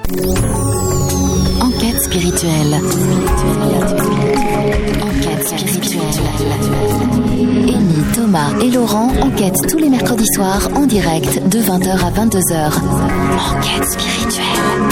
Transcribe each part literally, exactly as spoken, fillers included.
Enquête spirituelle. Enquête spirituelle. Amy, Thomas et Laurent enquêtent tous les mercredis soirs en direct de vingt heures à vingt-deux heures. Enquête spirituelle.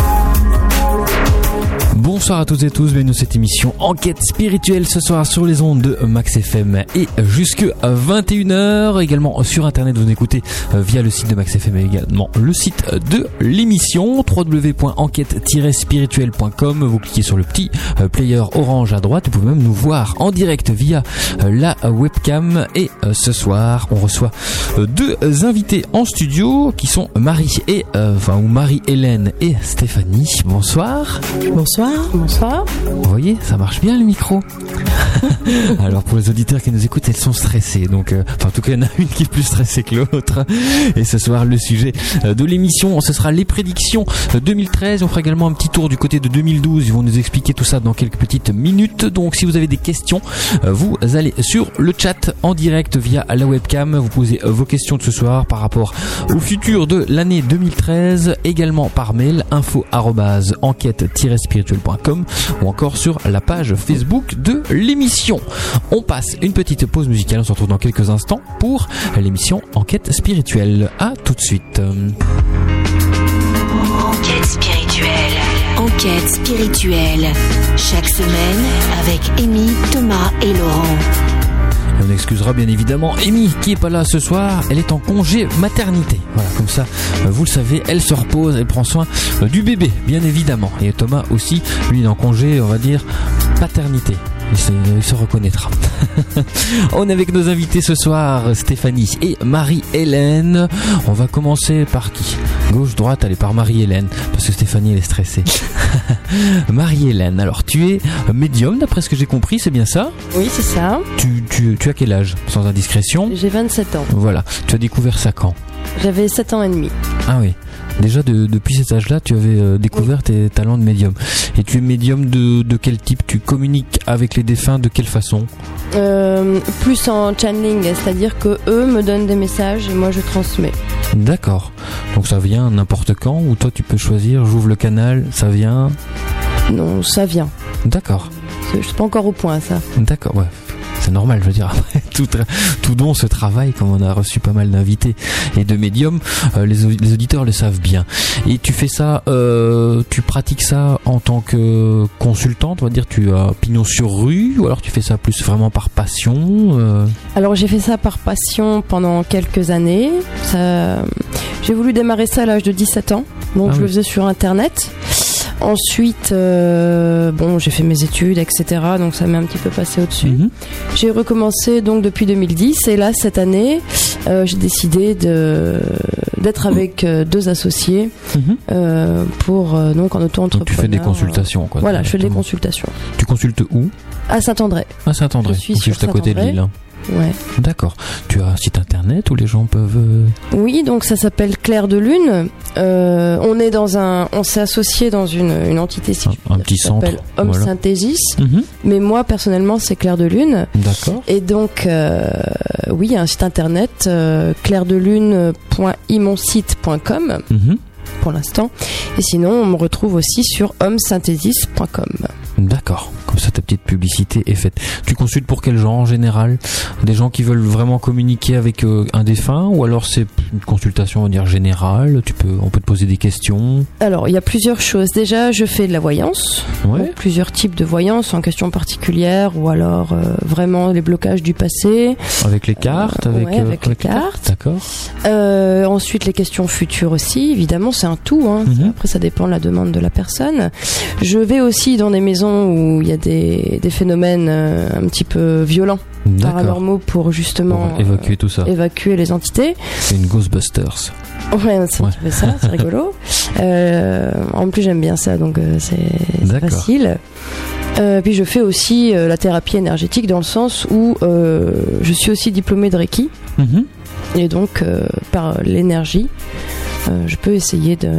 Bonsoir à toutes et tous, bienvenue dans cette émission Enquête spirituelle ce soir sur les ondes de Max F M et jusque vingt et une heures. Également sur internet, vous nous écoutez via le site de Max F M et également le site de l'émission w w w point enquête tiret spirituelle point com. Vous cliquez sur le petit player orange à droite, vous pouvez même nous voir en direct via la webcam. Et ce soir, on reçoit deux invités en studio qui sont Marie et euh, enfin ou Marie-Hélène et Stéphanie. Bonsoir. Bonsoir. Bonsoir. Vous voyez, ça marche bien le micro. Alors pour les auditeurs qui nous écoutent, elles sont stressées. Donc, euh, enfin en tout cas, il y en a une qui est plus stressée que l'autre. Et ce soir, le sujet de l'émission, ce sera les prédictions deux mille treize. On fera également un petit tour du côté de deux mille douze. Ils vont nous expliquer tout ça dans quelques petites minutes. Donc si vous avez des questions, vous allez sur le chat en direct via la webcam. Vous posez vos questions de ce soir par rapport au futur de l'année deux mille treize. Également par mail info arobase enquête tiret spirituelle point com ou encore sur la page Facebook de l'émission. On passe une petite pause musicale, on se retrouve dans quelques instants pour l'émission Enquête spirituelle. À tout de suite. Enquête spirituelle. Enquête spirituelle. Chaque semaine avec Amy, Thomas et Laurent. On excusera bien évidemment Amy qui est pas là ce soir, elle est en congé maternité. Voilà, comme ça, vous le savez, elle se repose, elle prend soin du bébé, bien évidemment. Et Thomas aussi, lui il est en congé, on va dire, paternité. Il se, il se reconnaîtra. On est avec nos invités ce soir, Stéphanie et Marie-Hélène. On va commencer par qui ? Gauche, droite, allez par Marie-Hélène, parce que Stéphanie elle est stressée. Marie-Hélène, alors tu es médium d'après ce que j'ai compris, c'est bien ça ? Oui, c'est ça. Tu, tu, tu as quel âge, sans indiscrétion ? J'ai vingt-sept ans. Voilà, tu as découvert ça quand ? J'avais sept ans et demi. Ah oui. Déjà de, depuis cet âge-là, tu avais euh, découvert oui. tes talents de médium. Et tu es médium de, de quel type ? Tu communiques avec les défunts de quelle façon ? euh, Plus en channeling, c'est-à-dire que eux me donnent des messages et moi je transmets. D'accord. Donc ça vient n'importe quand ou toi tu peux choisir, j'ouvre le canal, ça vient ? Non, ça vient. D'accord. Je suis pas encore au point ça. D'accord, ouais. C'est normal, je veux dire, après tout, tout don se travaille, comme on a reçu pas mal d'invités et de médiums, euh, les, les auditeurs le savent bien. Et tu fais ça, euh, tu pratiques ça en tant que consultante, on va dire, tu as pignon sur rue, ou alors tu fais ça plus vraiment par passion euh... Alors j'ai fait ça par passion pendant quelques années. Ça, j'ai voulu démarrer ça à l'âge de dix-sept ans, donc ah je oui. le faisais sur internet. Ensuite, euh, bon, j'ai fait mes études, et cetera. Donc ça m'est un petit peu passé au-dessus. Mmh. J'ai recommencé donc depuis deux mille dix et là cette année, euh, j'ai décidé de d'être avec euh, deux associés mmh. euh, pour euh, donc en auto-entrepreneur. Donc tu fais des consultations, quoi. Voilà, je fais des consultations. Tu consultes où ? À Saint-André. À Saint-André. Je suis donc, juste à côté de Lille. Hein. Ouais. D'accord. Tu as un site internet où les gens peuvent... Euh... Oui, donc ça s'appelle Clair de Lune. Euh, on est dans un, on s'est associé dans une, une entité, si un, je puis un dire, petit qui centre, s'appelle Homme voilà. Synthesis. Mm-hmm. Mais moi personnellement, c'est Clair de Lune. D'accord. Et donc, euh, oui, il y a un site internet euh, clair de lune point i mon site point com mm-hmm. pour l'instant. Et sinon, on me retrouve aussi sur homme synthesis point com. D'accord. Comme ça, ta petite publicité est faite. Tu consultes pour quel genre en général ? Des gens qui veulent vraiment communiquer avec euh, un défunt, ou alors c'est une consultation, on va dire, générale ? Tu peux, on peut te poser des questions ? Alors, il y a plusieurs choses. Déjà, je fais de la voyance. Ouais. Donc, plusieurs types de voyance en questions particulières, ou alors euh, vraiment les blocages du passé. Avec les cartes ? euh, avec, ouais, euh, avec, avec les cartes. cartes. D'accord. Euh, ensuite, les questions futures aussi. Évidemment, c'est un tout. Hein. Mm-hmm. Après, ça dépend de la demande de la personne. Je vais aussi dans des maisons où il y a des, des phénomènes euh, un petit peu violents, D'accord. paranormaux, pour justement pour évacuer euh, tout ça. Évacuer les entités. C'est une Ghostbusters. Ouais, c'est ouais. ça, c'est rigolo. Euh, en plus, j'aime bien ça, donc euh, c'est, c'est facile. Euh, puis je fais aussi euh, la thérapie énergétique dans le sens où euh, je suis aussi diplômée de Reiki. Mm-hmm. Et donc, euh, par l'énergie, euh, je peux essayer de,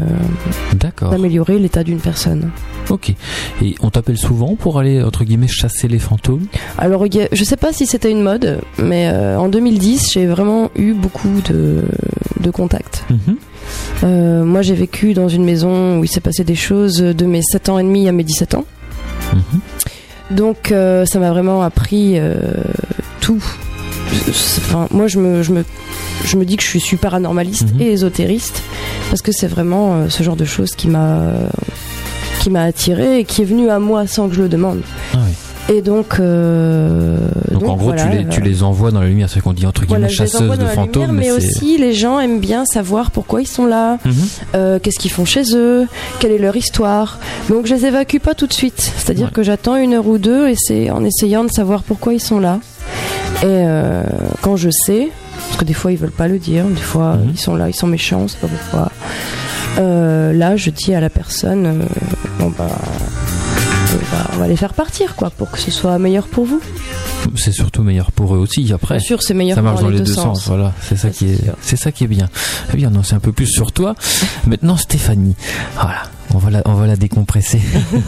d'améliorer l'état d'une personne. Ok. Et on t'appelle souvent pour aller, entre guillemets, chasser les fantômes ? Alors, je sais pas si c'était une mode, mais euh, en deux mille dix, j'ai vraiment eu beaucoup de, de contacts. Mm-hmm. Euh, moi, j'ai vécu dans une maison où il s'est passé des choses de mes sept ans et demi à mes dix-sept ans. Mmh. Donc, euh, ça m'a vraiment appris euh, tout. Enfin, moi, je me, je, me, je me dis que je suis super paranormaliste mmh. et ésotériste parce que c'est vraiment euh, ce genre de choses qui m'a, euh, qui m'a attirée et qui est venu à moi sans que je le demande. Ah oui. Et donc, euh, donc, donc en gros, voilà, tu, les, tu les envoies dans la lumière, c'est qu'on dit entre guillemets voilà, chasseuse de fantômes. Lumière, mais mais aussi, les gens aiment bien savoir pourquoi ils sont là, mm-hmm. euh, qu'est-ce qu'ils font chez eux, quelle est leur histoire. Donc, je les évacue pas tout de suite. C'est-à-dire ouais. que j'attends une heure ou deux et c'est en essayant de savoir pourquoi ils sont là. Et euh, quand je sais, parce que des fois ils veulent pas le dire, des fois mm-hmm. ils sont là, ils sont méchants, c'est pas pourquoi. Euh, là, je dis à la personne, euh, bon bah. on va les faire partir quoi pour que ce soit meilleur pour vous. C'est surtout meilleur pour eux aussi après. Bien sûr, c'est meilleur ça marche dans les, les deux, deux sens. sens. Voilà, c'est ça, ça qui est, est c'est ça qui est bien. Eh bien, non, c'est un peu plus sur toi. Maintenant, Stéphanie. Voilà, on va la, on va la décompresser.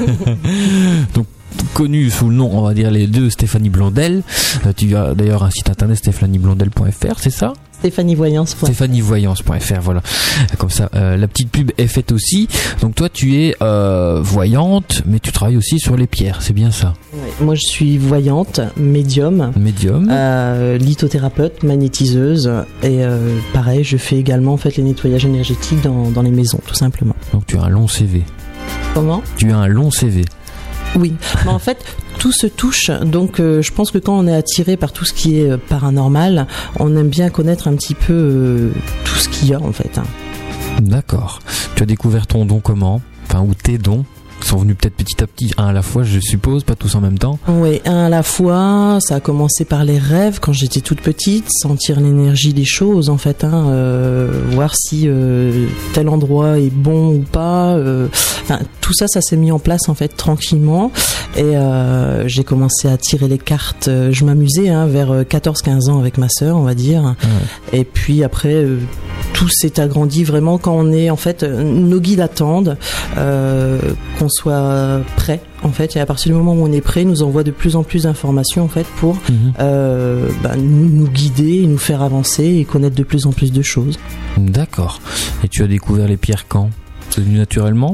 Donc, connue sous le nom, on va dire les deux, Stéphanie Blondel. Euh, tu as d'ailleurs un site internet stéphanie blondel point f r, c'est ça? Stéphanie Voyance. Stéphanie Voyance point f r, voilà. Comme ça, euh, la petite pub est faite aussi. Donc toi, tu es euh, voyante, mais tu travailles aussi sur les pierres, c'est bien ça? Oui, moi, je suis voyante, médium, médium, euh, lithothérapeute, magnétiseuse, et euh, pareil, je fais également en fait les nettoyages énergétiques dans, dans les maisons, tout simplement. Donc tu as un long C V. Comment? Tu as un long C V. Oui, mais en fait, tout se touche. Donc, euh, je pense que quand on est attiré par tout ce qui est euh, paranormal, on aime bien connaître un petit peu euh, tout ce qu'il y a, en fait. Hein. D'accord. Tu as découvert ton don comment? Enfin, ou tes dons? Ils sont venus peut-être petit à petit, un à la fois, je suppose, pas tous en même temps. Oui, un à la fois. Ça a commencé par les rêves quand j'étais toute petite, sentir l'énergie des choses, en fait, hein, euh, voir si euh, tel endroit est bon ou pas. Euh, enfin, tout ça, ça s'est mis en place en fait tranquillement. Et euh, j'ai commencé à tirer les cartes. Je m'amusais hein, vers quatorze quinze ans avec ma sœur, on va dire. Ouais. Et puis après, euh, tout s'est agrandi vraiment quand on est en fait, nos guides attendent euh, qu'on soit prêt en fait, et à partir du moment où on est prêt, nous envoie de plus en plus d'informations en fait pour mmh. euh, bah, nous, nous guider, nous faire avancer et connaître de plus en plus de choses. D'accord. Et tu as découvert les pierres quand? C'est venu naturellement?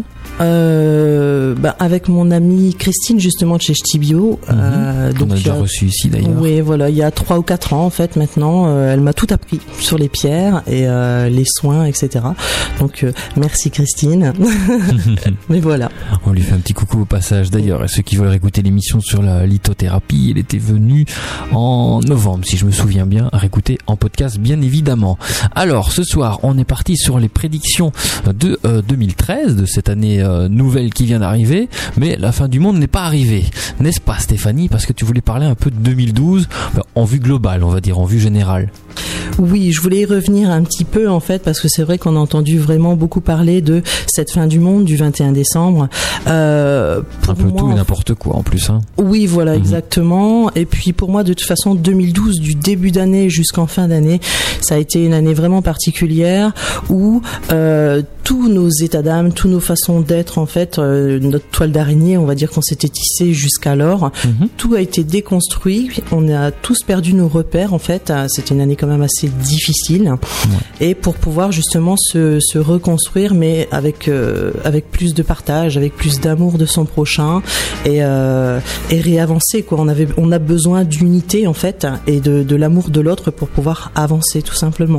Euh, bah, avec mon amie Christine justement de chez Stibio. Mmh. Euh, donc on a déjà a, reçu ici d'ailleurs. Oui, voilà, il y a trois ou quatre ans en fait maintenant, euh, elle m'a tout appris sur les pierres et euh, les soins, et cetera. Donc euh, merci Christine. Mais voilà. On lui fait un petit coucou au passage d'ailleurs. Et ceux qui veulent réécouter l'émission sur la lithothérapie, elle était venue en novembre, si je me souviens bien, à réécouter en podcast bien évidemment. Alors ce soir, on est parti sur les prédictions de euh, deux mille treize, de cette année Euh, nouvelle qui vient d'arriver, mais la fin du monde n'est pas arrivée, n'est-ce pas Stéphanie? Parce que tu voulais parler un peu de deux mille douze, bah, en vue globale, on va dire, en vue générale. Oui, je voulais y revenir un petit peu en fait, parce que c'est vrai qu'on a entendu vraiment beaucoup parler de cette fin du monde du vingt et un décembre. Euh, un peu moi, tout et n'importe quoi en plus. Hein. Oui, voilà, mmh. exactement. Et puis pour moi, de toute façon, deux mille douze, du début d'année jusqu'en fin d'année, ça a été une année vraiment particulière où euh, tous nos états d'âme, tous nos façons d'être, en fait, euh, notre toile d'araignée, on va dire qu'on s'était tissé jusqu'alors, mmh. tout a été déconstruit. On a tous perdu nos repères, en fait. C'était une année quand même assez difficile. Ouais. Et pour pouvoir justement se, se reconstruire, mais avec euh, avec plus de partage, avec plus d'amour de son prochain et euh, et réavancer quoi. On avait on a besoin d'unité en fait et de de l'amour de l'autre pour pouvoir avancer tout simplement.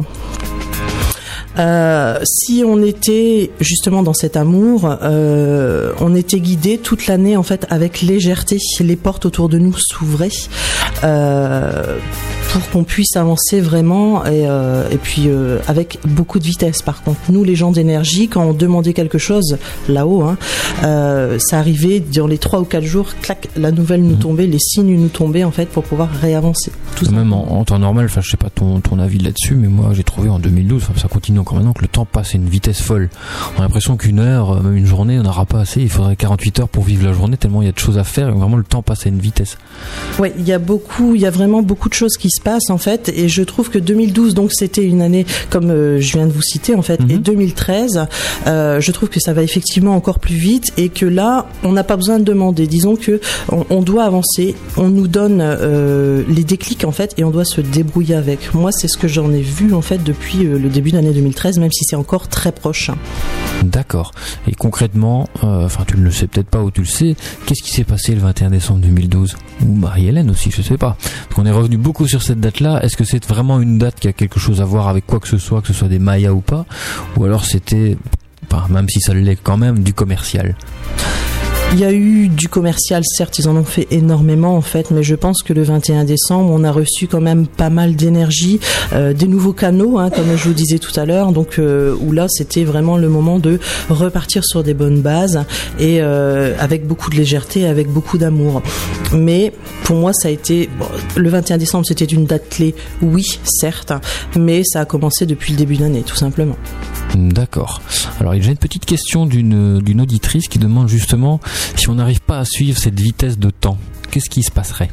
Euh, si on était justement dans cet amour, euh, on était guidé toute l'année en fait avec légèreté. Les portes autour de nous s'ouvraient euh, pour qu'on puisse avancer vraiment et, euh, et puis euh, avec beaucoup de vitesse. Par contre, nous les gens d'énergie, quand on demandait quelque chose là-haut, hein, euh, ça arrivait dans les trois ou quatre jours, clac, la nouvelle nous tombait, les signes nous tombaient en fait pour pouvoir réavancer. Tout Même en, en temps normal, enfin je sais pas ton ton avis là-dessus, mais moi j'ai trouvé en deux mille douze, ça continue encore maintenant, que le temps passe à une vitesse folle. On a l'impression qu'une heure, même une journée, on n'aura pas assez. Il faudrait quarante-huit heures pour vivre la journée, tellement il y a de choses à faire. Et vraiment, le temps passe à une vitesse. Oui, il y a beaucoup, il y a vraiment beaucoup de choses qui se passe en fait, et je trouve que deux mille douze, donc c'était une année comme euh, je viens de vous citer en fait, mm-hmm. et deux mille treize, euh, je trouve que ça va effectivement encore plus vite et que là, on n'a pas besoin de demander. Disons que on, on doit avancer, on nous donne euh, les déclics en fait, et on doit se débrouiller avec. Moi, c'est ce que j'en ai vu en fait depuis euh, le début de l'année deux mille treize, même si c'est encore très proche. D'accord. Et concrètement, enfin, euh, tu ne le sais peut-être pas ou tu le sais, qu'est-ce qui s'est passé le vingt et un décembre deux mille douze? Ou Marie-Hélène aussi, je sais pas. Parce qu'on est revenu beaucoup sur cette date-là. Est-ce que c'est vraiment une date qui a quelque chose à voir avec quoi que ce soit, que ce soit des Mayas ou pas? Ou alors c'était, enfin, même si ça l'est quand même, du commercial? Il y a eu du commercial, certes, ils en ont fait énormément en fait, mais je pense que le vingt et un décembre, on a reçu quand même pas mal d'énergie, euh, des nouveaux canaux, hein, comme je vous disais tout à l'heure, donc euh, où là c'était vraiment le moment de repartir sur des bonnes bases et euh, avec beaucoup de légèreté, avec beaucoup d'amour. Mais pour moi, ça a été bon, le vingt et un décembre, c'était une date clé, oui, certes, mais ça a commencé depuis le début de l'année, tout simplement. D'accord. Alors, j'ai une petite question d'une, d'une auditrice qui demande justement si on n'arrive pas à suivre cette vitesse de temps, qu'est-ce qui se passerait?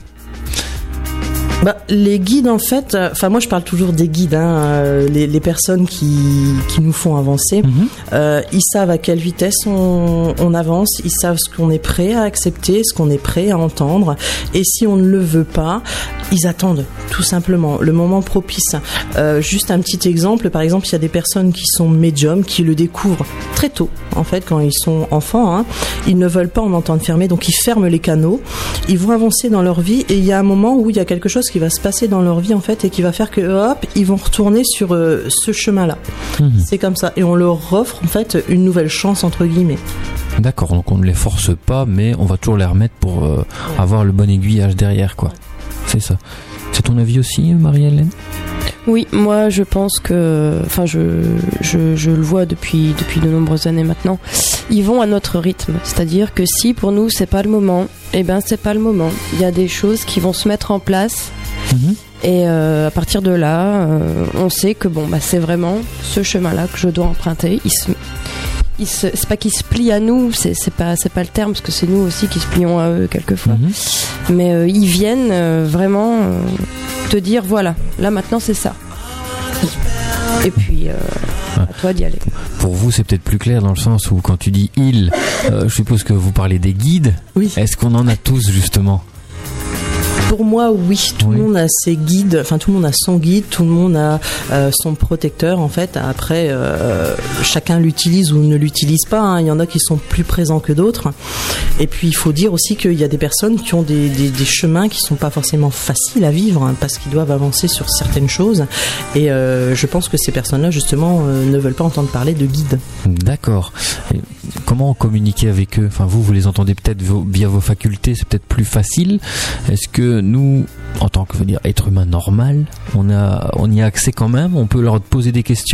Bah, les guides, en fait, enfin, euh, moi je parle toujours des guides, hein, euh, les, les personnes qui, qui nous font avancer, mm-hmm. euh, ils savent à quelle vitesse on, on avance, ils savent ce qu'on est prêt à accepter, ce qu'on est prêt à entendre, et si on ne le veut pas, ils attendent, tout simplement, le moment propice. Euh, juste un petit exemple, par exemple, il y a des personnes qui sont médiums, qui le découvrent très tôt, en fait, quand ils sont enfants, hein, ils ne veulent pas en entendre fermer, donc ils ferment les canaux, ils vont avancer dans leur vie, et il y a un moment où il y a quelque chose qui va se passer dans leur vie en fait et qui va faire que hop, ils vont retourner sur euh, ce chemin-là. Mmh. C'est comme ça et on leur offre en fait une nouvelle chance entre guillemets. D'accord, donc on ne les force pas, mais on va toujours les remettre pour euh, ouais. avoir le bon aiguillage derrière, quoi. C'est ça. C'est ton avis aussi, Marie-Hélène ? Oui, moi je pense que, enfin je, je, je le vois depuis, depuis de nombreuses années maintenant, ils vont à notre rythme. C'est-à-dire que si pour nous c'est pas le moment, eh ben c'est pas le moment. Il y a des choses qui vont se mettre en place. Mmh. Et euh, à partir de là, euh, on sait que bon, bah, c'est vraiment ce chemin-là que je dois emprunter. Il se, il se, c'est pas qu'ils se plient à nous, c'est, c'est pas, c'est pas le terme, parce que c'est nous aussi qui se plions à eux quelquefois. Mmh. Mais euh, ils viennent euh, vraiment euh, te dire voilà, là maintenant c'est ça. Et puis, euh, à toi d'y aller. Pour vous, c'est peut-être plus clair dans le sens où quand tu dis ils, euh, je suppose que vous parlez des guides. Oui. Est-ce qu'on en a tous justement ? Pour moi, oui, tout oui. le monde a ses guides, enfin tout le monde a son guide, tout le monde a euh, son protecteur en fait. Après, euh, chacun l'utilise ou ne l'utilise pas, hein. Il y en a qui sont plus présents que d'autres. Et puis il faut dire aussi qu'il y a des personnes qui ont des, des, des chemins qui sont pas forcément faciles à vivre, hein, parce qu'ils doivent avancer sur certaines choses. Et euh, je pense que ces personnes-là, justement, euh, ne veulent pas entendre parler de guide. D'accord. Et comment communiquer avec eux ? Enfin, vous, vous les entendez peut-être via vos facultés, c'est peut-être plus facile. Est-ce que nous, en tant que, veux dire, être humain normal, on a, on y a accès quand même ? On peut leur poser des questions ?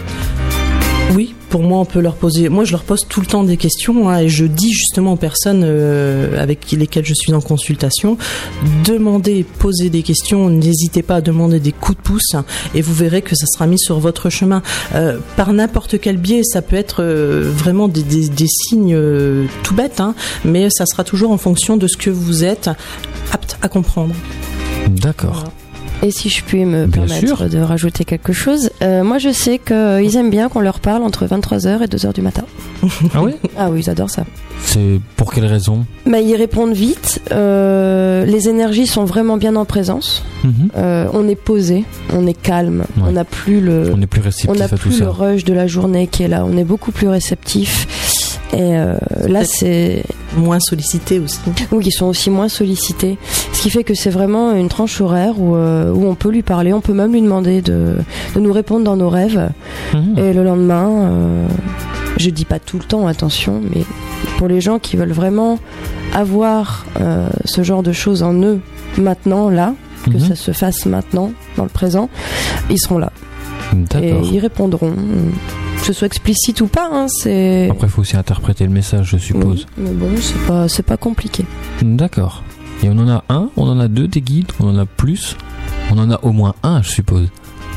Oui, pour moi, on peut leur poser. Moi, je leur pose tout le temps des questions, hein, et je dis justement aux personnes euh, avec lesquelles je suis en consultation, demandez, posez des questions, n'hésitez pas à demander des coups de pouce, hein, et vous verrez que ça sera mis sur votre chemin. Euh, par n'importe quel biais, ça peut être euh, vraiment des, des, des signes euh, tout bêtes, hein, mais ça sera toujours en fonction de ce que vous êtes apte à comprendre. D'accord. Voilà. Et si je puis me Bien permettre sûr. de rajouter quelque chose, euh, moi je sais qu'ils aiment bien qu'on leur parle entre vingt-trois heures et deux heures du matin. Ah oui ? Ah oui, ils adorent ça. C'est pour quelle raison ? Bah, ils répondent vite, euh, les énergies sont vraiment bien en présence, mmh. euh, on est posé, on est calme, Ouais. on n'a plus le, On est plus réceptif on n'a à tout plus ça. le rush de la journée qui est là, on est beaucoup plus réceptif. Et euh, là, c'est Moins sollicité aussi. oui, ils sont aussi moins sollicités, ce qui fait que c'est vraiment une tranche horaire où, euh, où on peut lui parler, on peut même lui demander de, de nous répondre dans nos rêves. Mmh. Et le lendemain, euh, je dis pas tout le temps, attention, mais pour les gens qui veulent vraiment avoir euh, ce genre de choses en eux maintenant, là, que Mmh. ça se fasse maintenant, dans le présent, ils seront là. D'accord. Et ils répondront. Que ce soit explicite ou pas, hein, c'est... Après, il faut aussi interpréter le message, je suppose. Oui, mais bon, c'est pas, c'est pas compliqué. D'accord. Et on en a un, on en a deux des guides, on en a plus. On en a au moins un, je suppose.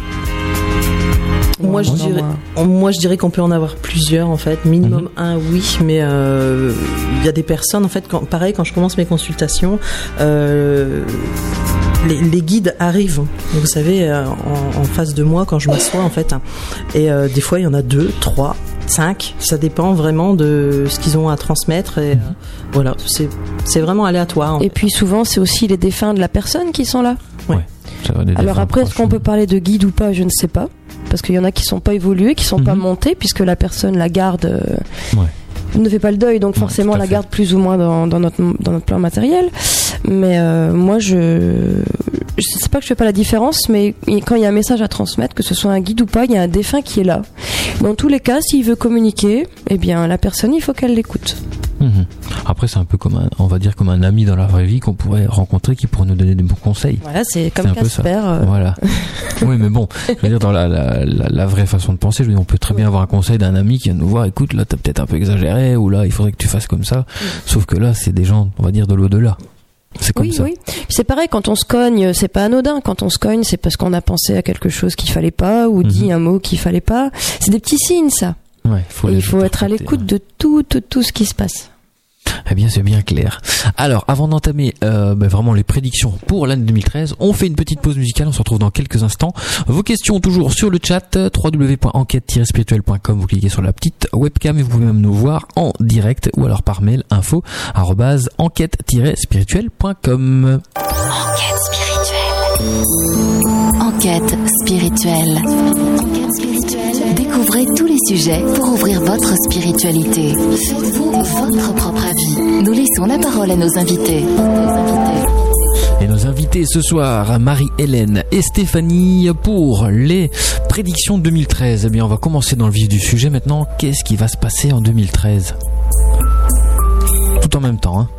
Moi je, Non, dirais, moi. moi je dirais qu'on peut en avoir plusieurs en fait, minimum mmh. un oui, mais il euh, y a des personnes en fait, quand, pareil quand je commence mes consultations, euh, les, les guides arrivent. Vous savez, euh, en, en face de moi quand je m'assois en fait, et euh, des fois il y en a deux, trois, cinq. Ça dépend vraiment de ce qu'ils ont à transmettre. Et euh, voilà, c'est c'est vraiment aléatoire. En et fait. puis souvent c'est aussi les défunts de la personne qui sont là. Ouais. Ça va, des Alors défunts après, est-ce proches. qu'on peut parler de guide ou pas, je ne sais pas, parce qu'il y en a qui sont pas évolués, qui sont Mhm. pas montés, puisque la personne la garde. Euh, Ouais. ne fait pas le deuil, donc Ouais, forcément tout à la fait. garde plus ou moins dans, dans notre dans notre plan matériel. Mais euh, moi, je je sais pas que je fais pas la différence, mais quand il y a un message à transmettre, que ce soit un guide ou pas, il y a un défunt qui est là. Dans tous les cas, s'il veut communiquer, eh bien la personne, il faut qu'elle l'écoute. Mhm. Après, c'est un peu comme un, on va dire comme un ami dans la vraie vie qu'on pourrait rencontrer, qui pourrait nous donner des bons conseils. Voilà, c'est comme C'est un peu ça. Casper. euh, Voilà. Oui, mais bon, je veux dire, dans la, la, la, la vraie façon de penser, je veux dire, on peut très bien avoir un conseil d'un ami qui vient nous voir, écoute, là, t'as peut-être un peu exagéré, ou là, il faudrait que tu fasses comme ça. Sauf que là, c'est des gens, on va dire, de l'au-delà. C'est comme Oui, ça. oui. Puis c'est pareil, quand on se cogne, c'est pas anodin. Quand on se cogne, c'est parce qu'on a pensé à quelque chose qu'il fallait pas, ou Mhm. dit un mot qu'il fallait pas. C'est des petits signes, ça. Ouais, faut Et les il faut être à interpréter, l'écoute ouais. de tout, tout, tout ce qui se passe. Eh bien, c'est bien clair. Alors, avant d'entamer euh, ben, vraiment les prédictions pour l'année deux mille treize, on fait une petite pause musicale. On se retrouve dans quelques instants. Vos questions toujours sur le chat w w w point enquête tiret spirituelle point com. Vous cliquez sur la petite webcam et vous pouvez même nous voir en direct ou alors par mail info arobase enquête tiret spirituelle point com. Enquête spirituelle. Enquête spirituelle. Enquête spirituelle. Découvrez tous les sujets pour ouvrir votre spiritualité. Faites-vous votre propre avis. Nous laissons la parole à nos invités. Nos invités. Et nos invités ce soir, Marie-Hélène et Stéphanie, pour les prédictions deux mille treize. Eh bien, on va commencer dans le vif du sujet maintenant. Qu'est-ce qui va se passer en deux mille treize ? Tout en même temps, hein.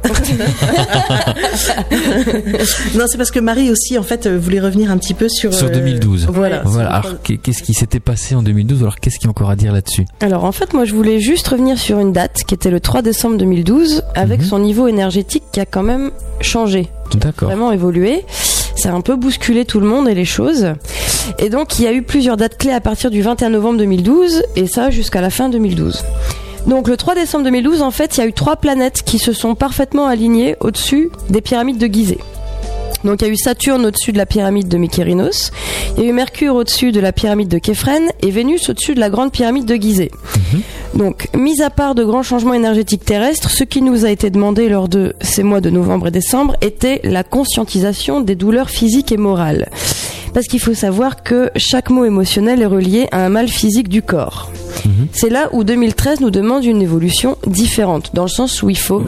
Non, c'est parce que Marie aussi, en fait, euh, voulait revenir un petit peu sur Sur euh, deux mille douze. Voilà. Voilà. Sur- Alors, qu'est- qu'est-ce qui s'était passé en deux mille douze ? Alors, qu'est-ce qu'il y a encore à dire là-dessus ? Alors en fait, moi je voulais juste revenir sur une date qui était le trois décembre deux mille douze, avec Mhm. son niveau énergétique qui a quand même changé, D'accord. vraiment évolué. Ça a un peu bousculé tout le monde et les choses. Et donc il y a eu plusieurs dates clés à partir du vingt et un novembre deux mille douze, et ça jusqu'à la fin deux mille douze. Donc le trois décembre deux mille douze, en fait, il y a eu trois planètes qui se sont parfaitement alignées au-dessus des pyramides de Gizeh. Donc il y a eu Saturne au-dessus de la pyramide de Mykérinos, il y a eu Mercure au-dessus de la pyramide de Képhren et Vénus au-dessus de la grande pyramide de Gizeh. Donc, mis à part de grands changements énergétiques terrestres, ce qui nous a été demandé lors de ces mois de novembre et décembre était la conscientisation des douleurs physiques et morales. Parce qu'il faut savoir que chaque mot émotionnel est relié à un mal physique du corps. Mhm. C'est là où deux mille treize nous demande une évolution différente, dans le sens où il faut,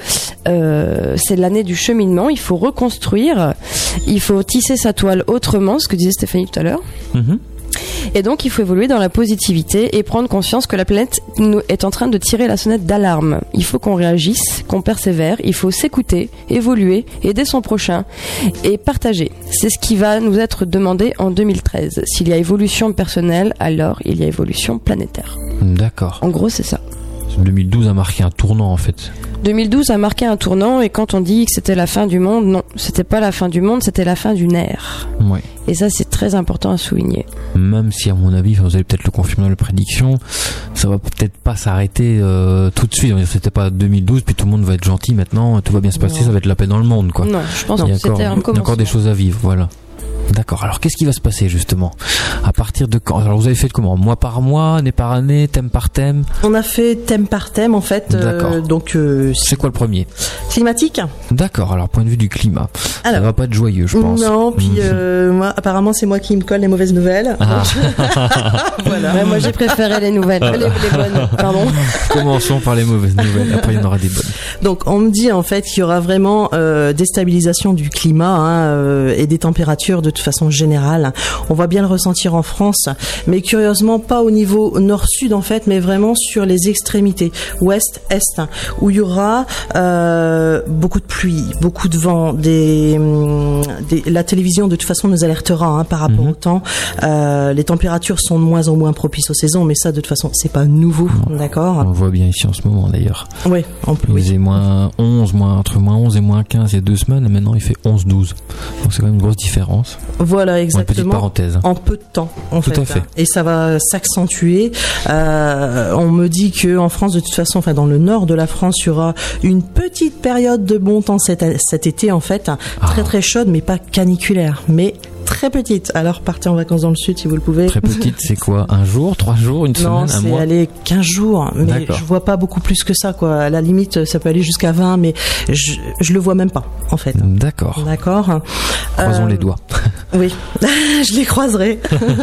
euh, c'est l'année du cheminement, il faut reconstruire, il faut tisser sa toile autrement, ce que disait Stéphanie tout à l'heure. Mhm. Et donc, il faut évoluer dans la positivité et prendre conscience que la planète nous est en train de tirer la sonnette d'alarme. Il faut qu'on réagisse, qu'on persévère, il faut s'écouter, évoluer, aider son prochain et partager. C'est ce qui va nous être demandé en deux mille treize. S'il y a évolution personnelle, alors il y a évolution planétaire. D'accord. En gros, c'est ça. deux mille douze a marqué un tournant, en fait. deux mille douze a marqué un tournant, et quand on dit que c'était la fin du monde, non, c'était pas la fin du monde, c'était la fin d'une ère. Ouais. Et ça, c'est très important à souligner. Même si, à mon avis, vous allez peut-être le confirmer dans la prédiction, ça va peut-être pas s'arrêter euh, tout de suite. C'était pas deux mille douze, puis tout le monde va être gentil maintenant, tout va bien se passer, Non. ça va être la paix dans le monde, quoi. Non, je pense Il y a que c'était encore, un il y a encore commencement. des choses à vivre, voilà. D'accord. Alors, qu'est-ce qui va se passer, justement ? À partir de quand ? Alors, vous avez fait comment ? Mois par mois, année par année, thème par thème ? On a fait thème par thème, en fait. euh, D'accord. donc, euh, C'est quoi le premier ? climatique. D'accord. Alors, point de vue du climat. ça Alors, va pas être joyeux, je pense. non, puis Mhm. euh, moi, apparemment, c'est moi qui me colle les mauvaises nouvelles. Ah. Voilà. Ouais, moi, j'ai préféré les nouvelles, les, les bonnes, pardon. Commençons par les mauvaises nouvelles. Après, il y en aura des bonnes. Donc, on me dit en fait qu'il y aura vraiment euh, déstabilisation du climat hein, euh, et des températures de toute façon générale. On va bien le ressentir en France, mais curieusement pas au niveau nord-sud en fait, mais vraiment sur les extrémités ouest-est, où il y aura euh, beaucoup de pluie, beaucoup de vent. Des, hum, des, la télévision de toute façon nous alertera hein, par rapport Mhm. au temps. Euh, les températures sont de moins en moins propices aux saisons, mais ça de toute façon c'est pas nouveau, d'accord. On le voit bien ici en ce moment, d'ailleurs. Oui, on peut. Il Oui. faisait moins onze, moins, entre moins onze et moins quinze il y a deux semaines, et maintenant il fait onze douze. Donc c'est quand même une grosse différence. France. Voilà, exactement. Une petite parenthèse. En peu de temps, en Tout fait. à fait. Et ça va s'accentuer. Euh, on me dit que en France, de toute façon, enfin dans le nord de la France, il y aura une petite période de bon temps cet, cet été, en fait, Ah. très très chaude, mais pas caniculaire, mais très petite. Alors partez en vacances dans le sud si vous le pouvez. Très petite, c'est quoi? Un jour, trois jours, une Non, semaine, un c'est mois? aller quinze jours, mais D'accord. je vois pas beaucoup plus que ça, quoi. À la limite, ça peut aller jusqu'à vingt, mais je, je le vois même pas, en fait. D'accord. D'accord. Croisons Euh, les doigts. Oui, je les croiserai.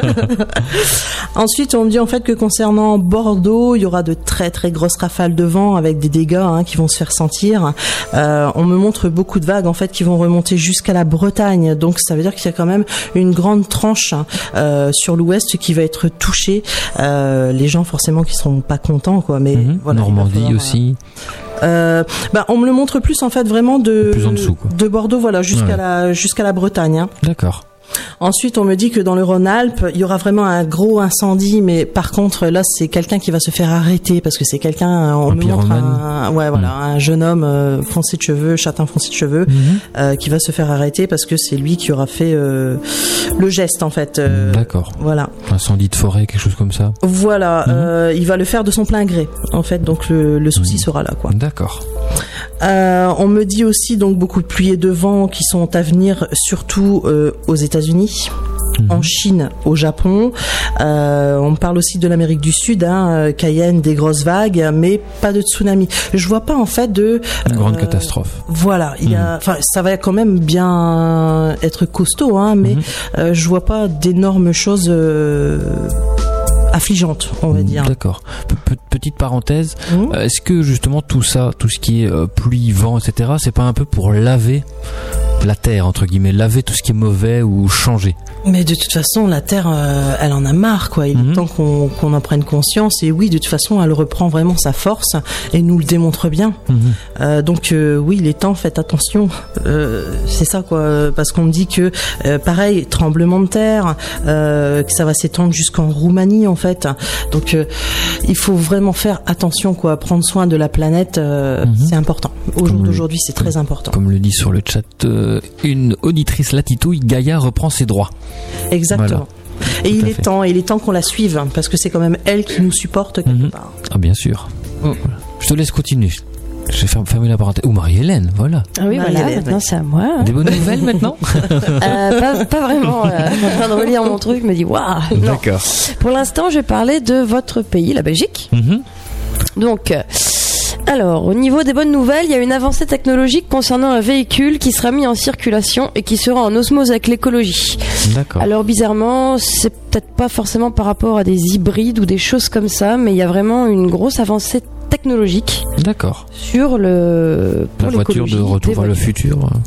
Ensuite, on me dit en fait que concernant Bordeaux, il y aura de très très grosses rafales de vent avec des dégâts hein, qui vont se faire sentir. Euh, on me montre beaucoup de vagues en fait qui vont remonter jusqu'à la Bretagne, donc ça veut dire qu'il y a quand même une grande tranche euh, sur l'ouest qui va être touchée. Euh, les gens forcément qui seront pas contents quoi, mais Mhm. voilà. il va Normandie falloir, aussi. Euh, bah, on me le montre plus en fait vraiment de Plus en dessous, quoi. de Bordeaux voilà jusqu'à Ouais. la jusqu'à la Bretagne. Hein. D'accord. Ensuite, on me dit que dans le Rhône-Alpes, il y aura vraiment un gros incendie, mais par contre, là, c'est quelqu'un qui va se faire arrêter parce que c'est quelqu'un, on Un me montre pyromane. un, ouais, voilà, Mm. un jeune homme euh, foncé de cheveux, châtain foncé de cheveux, Mhm. euh, qui va se faire arrêter parce que c'est lui qui aura fait euh, le geste, en fait. euh, D'accord. Voilà, Incendie de forêt, quelque chose comme ça. voilà, Mhm. euh, il va le faire de son plein gré, en fait. Donc le, le souci Mhm. sera là, quoi. D'accord. Euh, on me dit aussi donc beaucoup de pluies et de vents qui sont à venir, surtout euh, aux États-Unis. Mhm. En Chine, au Japon. Euh, on parle aussi de l'Amérique du Sud, hein, euh, Cayenne, des grosses vagues, mais pas de tsunami. Je vois pas en fait de Une grande euh, catastrophe. Voilà, il y a, enfin, ça va quand même bien être costaud, hein, mais Mhm. euh, je vois pas d'énormes choses euh, affligeantes, on va dire. D'accord. Pe- pe- petite parenthèse. Mhm. Euh, Est-ce que justement tout ça, tout ce qui est euh, pluie, vent, et cetera, c'est pas un peu pour laver la terre entre guillemets, laver tout ce qui est mauvais ou changer? Mais de toute façon, la Terre, euh, elle en a marre, quoi. Il Mhm. est temps qu'on qu'on en prenne conscience. Et oui, de toute façon, elle reprend vraiment sa force et nous le démontre bien. Mhm. Euh, donc euh, oui, il est temps, faites attention. Euh, c'est ça, quoi. Parce qu'on me dit que, euh, pareil, tremblement de terre, euh, que ça va s'étendre jusqu'en Roumanie, en fait. Donc euh, il faut vraiment faire attention, quoi. Prendre soin de la planète, euh, Mhm. c'est important. Au jour Comme le- d'aujourd'hui, c'est très important. Comme le dit sur le chat, euh, une auditrice latitouille, Gaïa reprend ses droits. Exactement. Et Tout il à est fait. temps, et il est temps qu'on la suive, parce que c'est quand même elle qui nous supporte quelque Mhm. part. Ah bien sûr. Mm. Voilà. Je te laisse continuer. Je vais fer- fermer la parenthèse. Ou Marie-Hélène, voilà. Ah oui, Marie-Hélène, voilà, maintenant ouais. c'est à moi. hein. Des bonnes nouvelles maintenant? Euh, pas, pas vraiment. euh, je suis en train de relire mon truc, je me dis waouh. Non. D'accord. Pour l'instant, je vais parler de votre pays, la Belgique. Mhm. Donc, euh, alors, au niveau des bonnes nouvelles, il y a une avancée technologique concernant un véhicule qui sera mis en circulation et qui sera en osmose avec l'écologie. D'accord. Alors, bizarrement, c'est peut-être pas forcément par rapport à des hybrides ou des choses comme ça, mais il y a vraiment une grosse avancée technologique D'accord. sur le pour La voiture l'écologie de Retour des vers le voitures. futur. euh,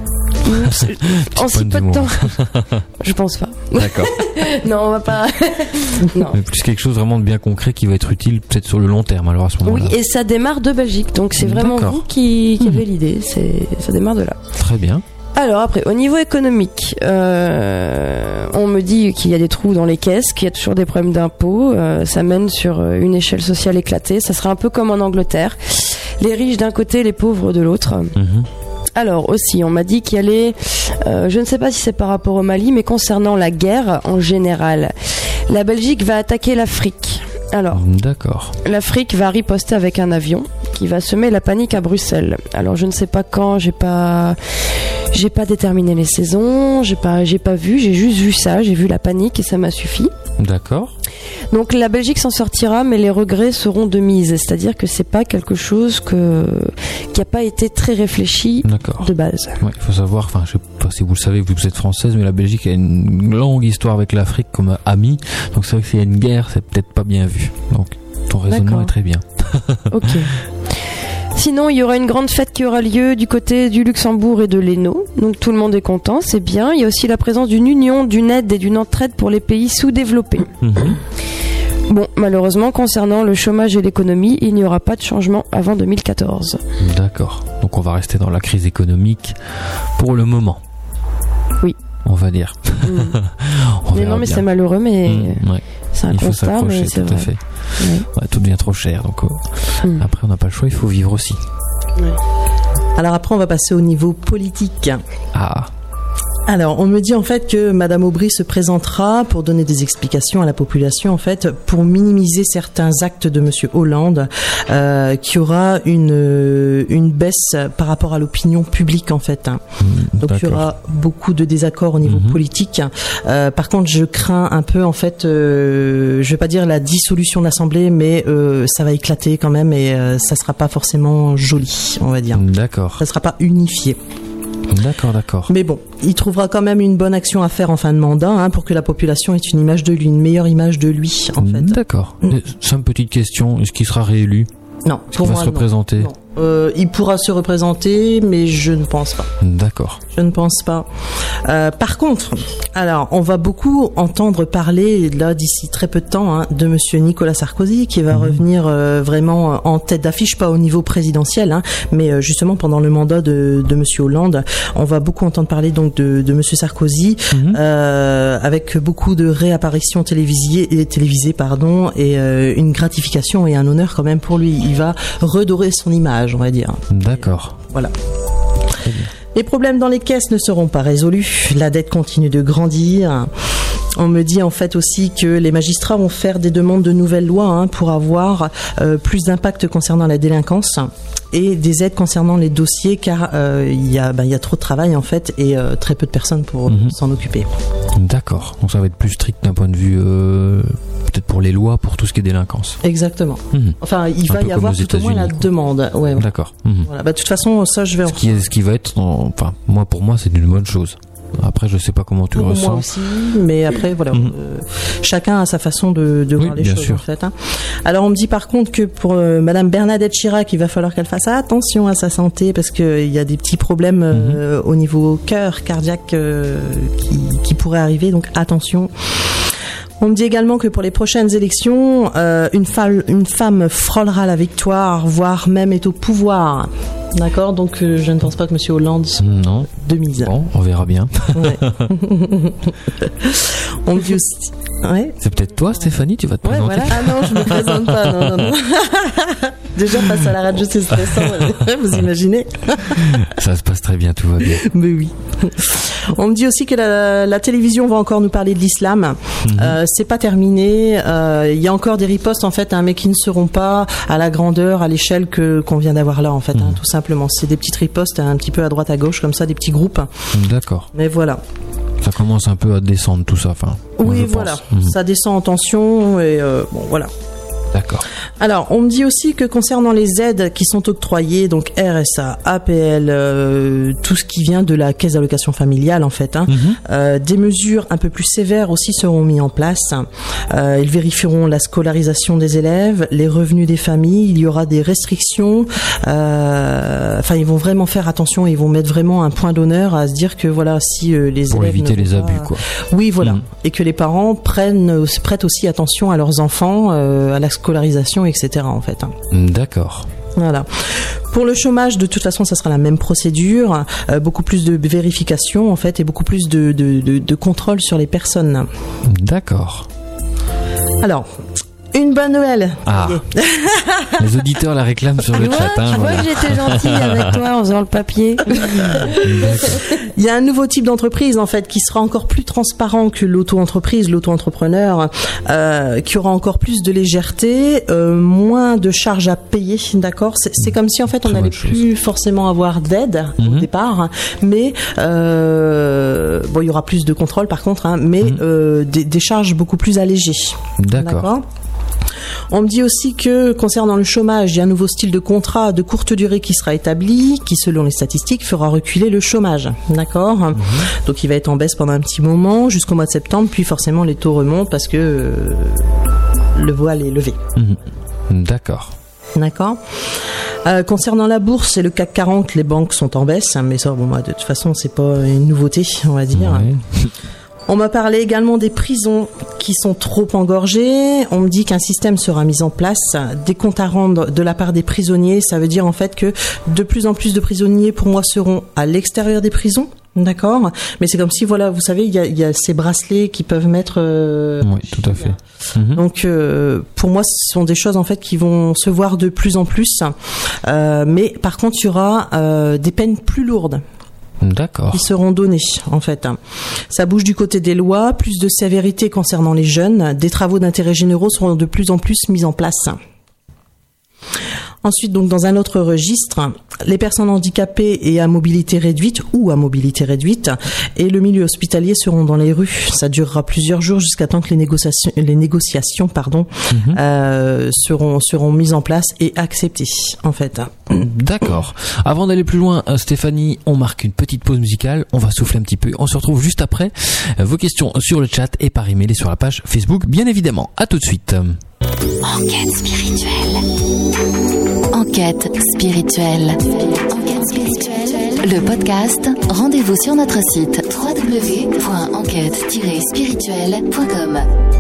En si point peu de de vue, temps, je pense pas. D'accord. Non, on va pas. Non. Mais plus quelque chose vraiment de bien concret qui va être utile peut-être sur le long terme alors à ce moment-là. Oui, et ça démarre de Belgique, donc c'est vraiment D'accord. vous qui, qui Mhm. avez l'idée. C'est ça démarre de là. Très bien. Alors après, au niveau économique, euh, on me dit qu'il y a des trous dans les caisses, qu'il y a toujours des problèmes d'impôts. Euh, ça mène sur euh, une échelle sociale éclatée. Ça sera un peu comme en Angleterre. Les riches d'un côté, les pauvres de l'autre. Mhm. Alors aussi, on m'a dit qu'il y allait, euh, je ne sais pas si c'est par rapport au Mali, mais concernant la guerre en général, la Belgique va attaquer l'Afrique. Alors, D'accord. l'Afrique va riposter avec un avion qui va semer la panique à Bruxelles. Alors je ne sais pas quand, j'ai pas, j'ai pas déterminé les saisons, j'ai pas, j'ai pas vu, j'ai juste vu ça, j'ai vu la panique et ça m'a suffi. D'accord. Donc la Belgique s'en sortira, mais les regrets seront de mise. C'est-à-dire que c'est pas quelque chose que qui a pas été très réfléchi D'accord. de base. Ouais, il faut savoir, enfin, je sais pas si vous le savez, vu que vous êtes française, mais la Belgique a une longue histoire avec l'Afrique comme amie. Donc c'est vrai que s'il y a une guerre, c'est peut-être pas bien vu. Donc ton raisonnement D'accord. est très bien. Ok. Sinon, il y aura une grande fête qui aura lieu du côté du Luxembourg et de l'Hainaut. Donc tout le monde est content, c'est bien. Il y a aussi la présence d'une union, d'une aide et d'une entraide pour les pays sous-développés. Mhm. Bon, malheureusement, concernant le chômage et l'économie, il n'y aura pas de changement avant deux mille quatorze. D'accord. Donc on va rester dans la crise économique pour le moment. Oui. On va dire. Mm. On mais verra non, mais bien. c'est malheureux, mais Mm, ouais. c'est un Il faut constat, s'accrocher, mais c'est tout à vrai. fait. Ouais. Ouais, tout devient trop cher, donc euh, Mm. après on n'a pas le choix, il faut vivre aussi. Alors après, on va passer au niveau politique. Ah, Alors, on me dit en fait que Madame Aubry se présentera pour donner des explications à la population, en fait, pour minimiser certains actes de Monsieur Hollande, euh, qu'il y aura une une baisse par rapport à l'opinion publique, en fait. Hein. Mmh, Donc, il y aura beaucoup de désaccords au niveau mmh. politique. Euh, par contre, je crains un peu, en fait, euh, je vais pas dire la dissolution de l'Assemblée, mais euh, ça va éclater quand même et euh, ça sera pas forcément joli, on va dire. D'accord. Ça sera pas unifié. D'accord, d'accord. Mais bon, il trouvera quand même une bonne action à faire en fin de mandat hein, pour que la population ait une image de lui, une meilleure image de lui, en fait. D'accord. Mmh. Simple petite question, est-ce qu'il sera réélu ? Non. Est-ce qu'il va se représenter ? Non. Euh, il pourra se représenter, mais je ne pense pas. D'accord. Je ne pense pas. Euh, par contre, alors, on va beaucoup entendre parler, là, d'ici très peu de temps, hein, de Monsieur Nicolas Sarkozy, qui va mmh. revenir euh, vraiment en tête d'affiche, pas au niveau présidentiel, hein, mais euh, justement pendant le mandat de, de Monsieur Hollande. On va beaucoup entendre parler donc de, de Monsieur Sarkozy, mmh. euh, avec beaucoup de réapparitions télévisées, et télévisées, pardon, et euh, une gratification et un honneur quand même pour lui. Il va redorer son image, on va dire. D'accord. Et, voilà. Les problèmes dans les caisses ne seront pas résolus. La dette continue de grandir. On me dit en fait aussi que les magistrats vont faire des demandes de nouvelles lois hein, pour avoir euh, plus d'impact concernant la délinquance et des aides concernant les dossiers car euh, il y a, ben, il y a trop de travail en fait et euh, très peu de personnes pour mmh. s'en occuper. D'accord. Donc ça va être plus strict d'un point de vue euh, peut-être pour les lois, pour tout ce qui est délinquance. Exactement. Mmh. Enfin, il Un va y avoir tout au moins la quoi. demande. Ouais, D'accord. Mmh. Voilà. Bah, de toute façon, ça je vais. Ce qui, est, ce qui va être, en... enfin, moi pour moi, c'est une bonne chose. Après, je sais pas comment tu pour le ressens. Moi aussi, mais après, voilà, mmh. euh, chacun a sa façon de, de oui, voir les bien choses. sûr. En fait, hein. Alors, on me dit par contre que pour euh, Madame Bernadette Chirac, il va falloir qu'elle fasse attention à sa santé parce qu'il y a des petits problèmes euh, mmh. au niveau cœur, cardiaque euh, qui, qui pourraient arriver. Donc, attention. On me dit également que pour les prochaines élections, euh, une, femme, une femme frôlera la victoire, voire même est au pouvoir. D'accord, donc euh, je ne pense pas que Monsieur Hollande soit non. de mise. Bon, on verra bien. Ouais. On me dit aussi. Ouais. C'est peut-être toi, Stéphanie, tu vas te ouais, présenter. Voilà. Ah non, je me présente pas. Non, non, non. Déjà, face à la radio, c'est stressant. Vous imaginez? Ça se passe très bien, tout va bien. Mais oui. On me dit aussi que la, la télévision va encore nous parler de l'islam. Mm-hmm. Euh, c'est pas terminé. Il euh, y a encore des ripostes en fait, hein, mais qui ne seront pas à la grandeur, à l'échelle que qu'on vient d'avoir là en fait, mm-hmm. hein, tout simplement. C'est des petites ripostes hein, un petit peu à droite à gauche comme ça, des petits groupes. D'accord. Mais voilà. Ça commence un peu à descendre tout ça, enfin. Oui, voilà. Mmh. Ça descend en tension et euh, bon, voilà. D'accord. Alors, on me dit aussi que concernant les aides qui sont octroyées, donc R S A, A P L, euh, tout ce qui vient de la caisse d'allocation familiale en fait, hein, mmh. euh, des mesures un peu plus sévères aussi seront mises en place. Euh, ils vérifieront la scolarisation des élèves, les revenus des familles, il y aura des restrictions. Euh, enfin, ils vont vraiment faire attention, ils vont mettre vraiment un point d'honneur à se dire que voilà, si euh, les pour élèves éviter les pas... abus, quoi. Oui, voilà, mmh. et que les parents prennent, prêtent aussi attention à leurs enfants, euh, à la scolarisation, et cetera en fait. D'accord. Voilà. Pour le chômage, de toute façon, ça sera la même procédure, euh, beaucoup plus de vérification en fait et beaucoup plus de, de, de, de contrôle sur les personnes. D'accord. Alors, une bonne nouvelle. Ah. Les auditeurs la réclament sur le vois, chat. Hein, tu voilà. vois que j'étais gentille avec toi en faisant le papier. Il y a un nouveau type d'entreprise en fait qui sera encore plus transparent que l'auto-entreprise, l'auto-entrepreneur, euh, qui aura encore plus de légèreté, euh, moins de charges à payer, d'accord. C'est, c'est comme si en fait on n'allait plus forcément avoir d'aide mm-hmm. au départ, mais euh, bon il y aura plus de contrôle par contre, hein, mais mm-hmm. euh, des, des charges beaucoup plus allégées. D'accord. d'accord. On me dit aussi que concernant le chômage, il y a un nouveau style de contrat de courte durée qui sera établi, qui selon les statistiques fera reculer le chômage. D'accord ? Mmh. Donc il va être en baisse pendant un petit moment jusqu'au mois de septembre, puis forcément les taux remontent parce que euh, le voile est levé. Mmh. D'accord. D'accord. Euh, concernant la bourse et le C A C quarante, les banques sont en baisse, mais ça, bon, de toute façon, c'est pas une nouveauté, on va dire. Ouais. On m'a parlé également des prisons qui sont trop engorgées. On me dit qu'un système sera mis en place, des comptes à rendre de la part des prisonniers. Ça veut dire en fait que de plus en plus de prisonniers, pour moi, seront à l'extérieur des prisons. D'accord, mais c'est comme si voilà, vous savez, il y a, il y a ces bracelets qui peuvent mettre. Euh, oui, tout à fait. Mmh. Donc, euh, pour moi, ce sont des choses en fait qui vont se voir de plus en plus. Euh, mais par contre, il y aura euh, des peines plus lourdes. D'accord. qui seront données, en fait. Ça bouge du côté des lois, plus de sévérité concernant les jeunes. Des travaux d'intérêt généraux seront de plus en plus mis en place. Ensuite, donc, dans un autre registre, les personnes handicapées et à mobilité réduite ou à mobilité réduite et le milieu hospitalier seront dans les rues. Ça durera plusieurs jours jusqu'à temps que les négociations, les négociations, pardon, mm-hmm. euh, seront seront mises en place et acceptées, en fait. D'accord. Avant d'aller plus loin, Stéphanie, on marque une petite pause musicale. On va souffler un petit peu. On se retrouve juste après. Vos questions sur le chat et par email et sur la page Facebook, bien évidemment. À tout de suite. Enquête spirituelle. Enquête spirituelle. Enquête spirituelle. Le podcast, rendez-vous sur notre site w w w point enquête tiret spirituelle point com.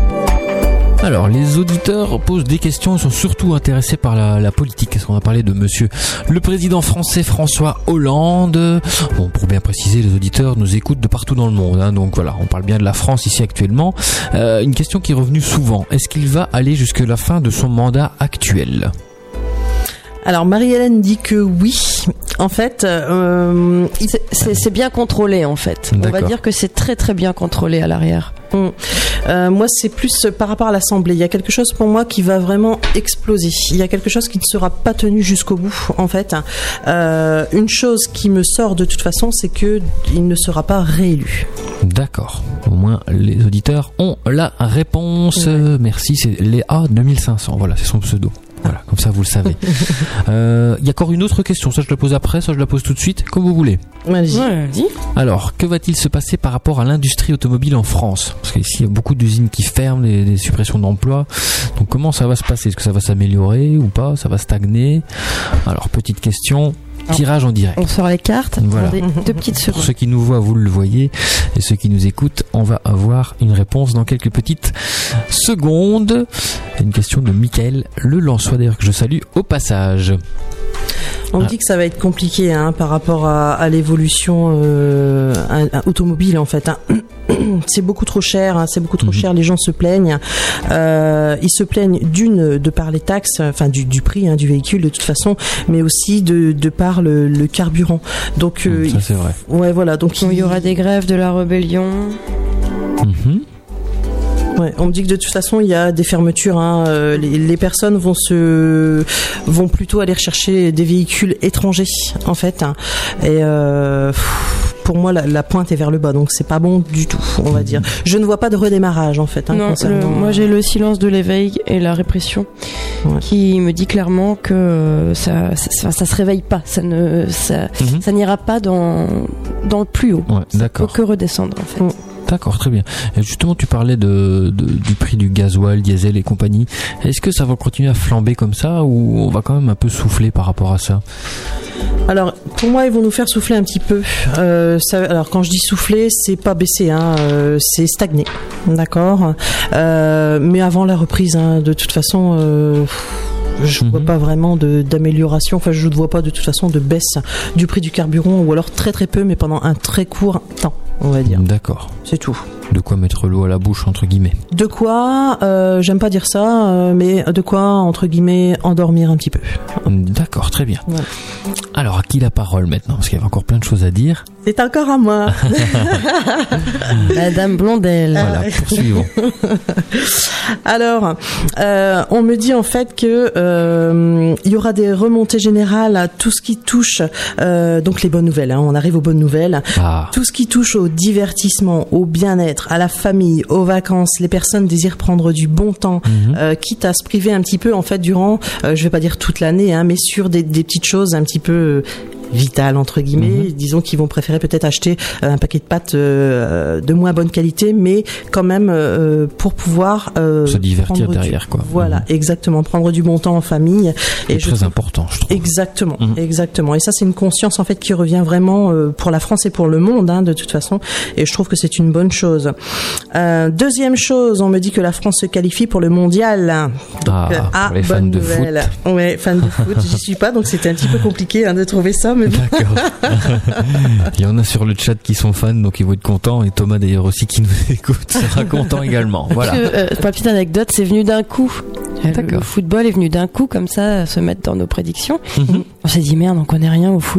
Alors, les auditeurs posent des questions, ils sont surtout intéressés par la, la politique. Est-ce qu'on va parler de monsieur le président français François Hollande? Bon, pour bien préciser, les auditeurs nous écoutent de partout dans le monde, hein, donc voilà, on parle bien de la France ici actuellement. Euh, une question qui est revenue souvent, est-ce qu'il va aller jusqu'à la fin de son mandat actuel? Alors Marie-Hélène dit que oui. En fait, euh, c'est, c'est, c'est bien contrôlé en fait. D'accord. On va dire que c'est très très bien contrôlé à l'arrière. Mmh. Euh, moi, c'est plus par rapport à l'Assemblée. Il y a quelque chose pour moi qui va vraiment exploser. Il y a quelque chose qui ne sera pas tenu jusqu'au bout, en fait. Euh, une chose qui me sort de toute façon, c'est que il ne sera pas réélu. D'accord. Au moins, les auditeurs ont la réponse. Ouais. Merci. C'est Léa deux mille cinq cents. Voilà, c'est son pseudo. Voilà, comme ça vous le savez. Il euh, y a encore une autre question, ça je la pose après, ça je la pose tout de suite, comme vous voulez. Vas-y. Ouais, vas-y. Alors, que va-t-il se passer par rapport à l'industrie automobile en France? Parce qu'ici il y a beaucoup d'usines qui ferment, des, des suppressions d'emplois. Donc comment ça va se passer? Est-ce que ça va s'améliorer ou pas? Ça va stagner? Alors, petite question. Tirage en direct. On sort les cartes. Voilà. Attendez, deux petites secondes. Pour ceux qui nous voient, vous le voyez, et ceux qui nous écoutent, on va avoir une réponse dans quelques petites secondes. Une question de Michael Le Lançois, d'ailleurs, que je salue au passage. On ah. dit que ça va être compliqué hein, par rapport à, à l'évolution euh, à, à automobile en fait. Hein. C'est beaucoup trop cher, hein, c'est beaucoup trop mmh. cher. Les gens se plaignent. Euh, ils se plaignent d'une de par les taxes, enfin du, du prix hein, du véhicule de toute façon, mais aussi de, de par le, le carburant. Donc euh, ça c'est vrai. Ouais voilà. Donc il y aura des grèves de la rébellion. Mmh. Ouais, on me dit que de toute façon il y a des fermetures. Hein, euh, les, les personnes vont se vont plutôt aller rechercher des véhicules étrangers en fait. Hein, et euh, pour moi la, la pointe est vers le bas, donc c'est pas bon du tout. On va dire. Je ne vois pas de redémarrage en fait. Hein, non, le, moi j'ai le silence de l'éveil et la répression ouais. qui me dit clairement que ça ça, ça se réveille pas, ça ne ça, mm-hmm. ça n'ira pas dans dans le plus haut. Ouais, d'accord. Ça peut que redescendre en fait. Mm. D'accord, très bien. Et justement, tu parlais de, de, du prix du gasoil, diesel et compagnie. Est-ce que ça va continuer à flamber comme ça ou on va quand même un peu souffler par rapport à ça? Alors, pour moi, ils vont nous faire souffler un petit peu. Euh, ça, alors, quand je dis souffler, c'est pas baisser, hein, euh, c'est stagner, d'accord. Euh, mais avant la reprise, hein, de toute façon. Euh, Je ne vois pas vraiment de, d'amélioration, enfin je ne vois pas de toute façon de baisse du prix du carburant ou alors très très peu mais pendant un très court temps, on va dire. D'accord. C'est tout. De quoi mettre l'eau à la bouche entre guillemets. De quoi, euh, j'aime pas dire ça, euh, mais de quoi entre guillemets endormir un petit peu. D'accord, très bien. Ouais. Alors à qui la parole maintenant? Parce qu'il y avait encore plein de choses à dire. C'est encore à moi. Madame Blondel. Voilà, poursuivons. Alors, euh, on me dit en fait que euh, il y aura des remontées générales à tout ce qui touche, euh, donc les bonnes nouvelles. Hein, on arrive aux bonnes nouvelles. Ah. Tout ce qui touche au divertissement, au bien-être, à la famille, aux vacances. Les personnes désirent prendre du bon temps, mm-hmm. euh, quitte à se priver un petit peu en fait durant, euh, je vais pas dire toute l'année, hein, mais sur des, des petites choses un petit peu euh, vitales entre guillemets, mmh. disons qu'ils vont préférer peut-être acheter un paquet de pâtes euh, de moins bonne qualité, mais quand même euh, pour pouvoir euh, se divertir derrière du, quoi. Voilà, mmh. exactement, prendre du bon temps en famille. C'est et très trouve, important, je trouve. Exactement, mmh. exactement. Et ça, c'est une conscience en fait qui revient vraiment euh, pour la France et pour le monde, hein, de toute façon. Et je trouve que c'est une bonne chose. Euh, deuxième chose, on me dit que la France se qualifie pour le mondial. Donc, ah, ah, pour les fans bonne de nouvelle. foot. Ouais, fan de foot. J'y suis pas, donc c'était un petit peu compliqué hein, de trouver ça. Mais d'accord. Il y en a sur le chat qui sont fans, donc ils vont être contents. Et Thomas d'ailleurs aussi qui nous écoute sera content également. Voilà. Que, euh, pour la petite anecdote, c'est venu d'un coup. D'accord. Le football est venu d'un coup comme ça, se mettre dans nos prédictions. Mm-hmm. On s'est dit merde, on connaît rien au foot. Ouais,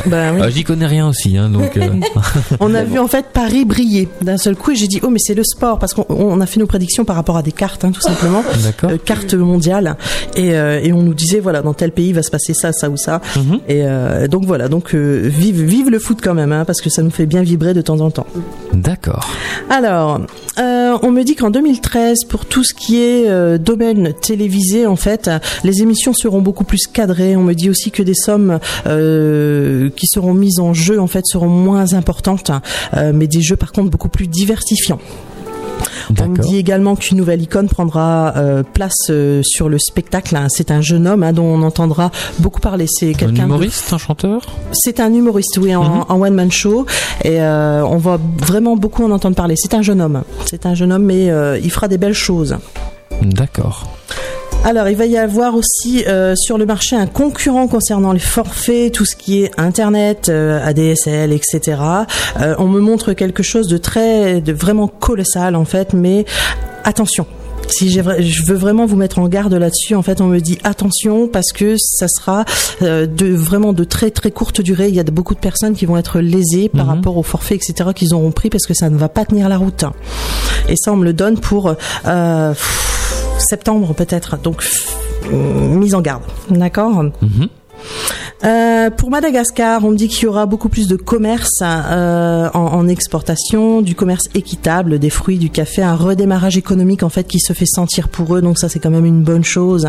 Bah, oui. euh, j'y connais rien aussi, hein, donc. Euh... On a vu en fait Paris briller d'un seul coup et j'ai dit oh mais c'est le sport parce qu'on on a fait nos prédictions par rapport à des cartes, hein, tout simplement, euh, cartes mondiales et, euh, et on nous disait voilà dans tel pays va se passer ça, ça ou ça. Mm-hmm. Et euh, donc voilà donc euh, vive vive le foot quand même, hein, parce que ça nous fait bien vibrer de temps en temps. D'accord. Alors euh, on me dit qu'en deux mille treize pour tout ce qui est euh, domaine télévisé en fait les émissions seront beaucoup plus cadrées. On me dit aussi que des sommes euh, qui seront mises en jeu en fait seront moins importantes, euh, mais des jeux par contre beaucoup plus diversifiants. D'accord. On me dit également qu'une nouvelle icône prendra euh, place euh, sur le spectacle. C'est un jeune homme hein, dont on entendra beaucoup parler. C'est quelqu'un un humoriste, de... un chanteur. C'est un humoriste, oui, en, mm-hmm. en one man show. Et euh, on va vraiment beaucoup en entendre parler. C'est un jeune homme. C'est un jeune homme, mais euh, il fera des belles choses. D'accord. Alors, il va y avoir aussi euh, sur le marché un concurrent concernant les forfaits, tout ce qui est Internet, euh, A D S L, et cetera. Euh, on me montre quelque chose de très, de vraiment colossal en fait, mais attention. Si j'ai, je veux vraiment vous mettre en garde là-dessus, en fait, on me dit attention parce que ça sera euh, de vraiment de très très courte durée. Il y a de, beaucoup de personnes qui vont être lésées par mmh. rapport aux forfaits, et cetera qu'ils auront pris parce que ça ne va pas tenir la route. Et ça, on me le donne pour euh, septembre peut-être. Donc, euh, mise en garde. D'accord ? Mmh. Euh, pour Madagascar, on me dit qu'il y aura beaucoup plus de commerce euh, en, en exportation, du commerce équitable, des fruits, du café, un redémarrage économique en fait qui se fait sentir pour eux, donc ça c'est quand même une bonne chose.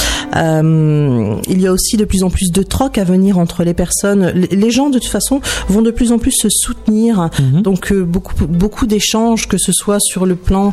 Euh, il y a aussi de plus en plus de troc à venir entre les personnes. Les gens de toute façon vont de plus en plus se soutenir, mmh. donc euh, beaucoup beaucoup d'échanges, que ce soit sur le plan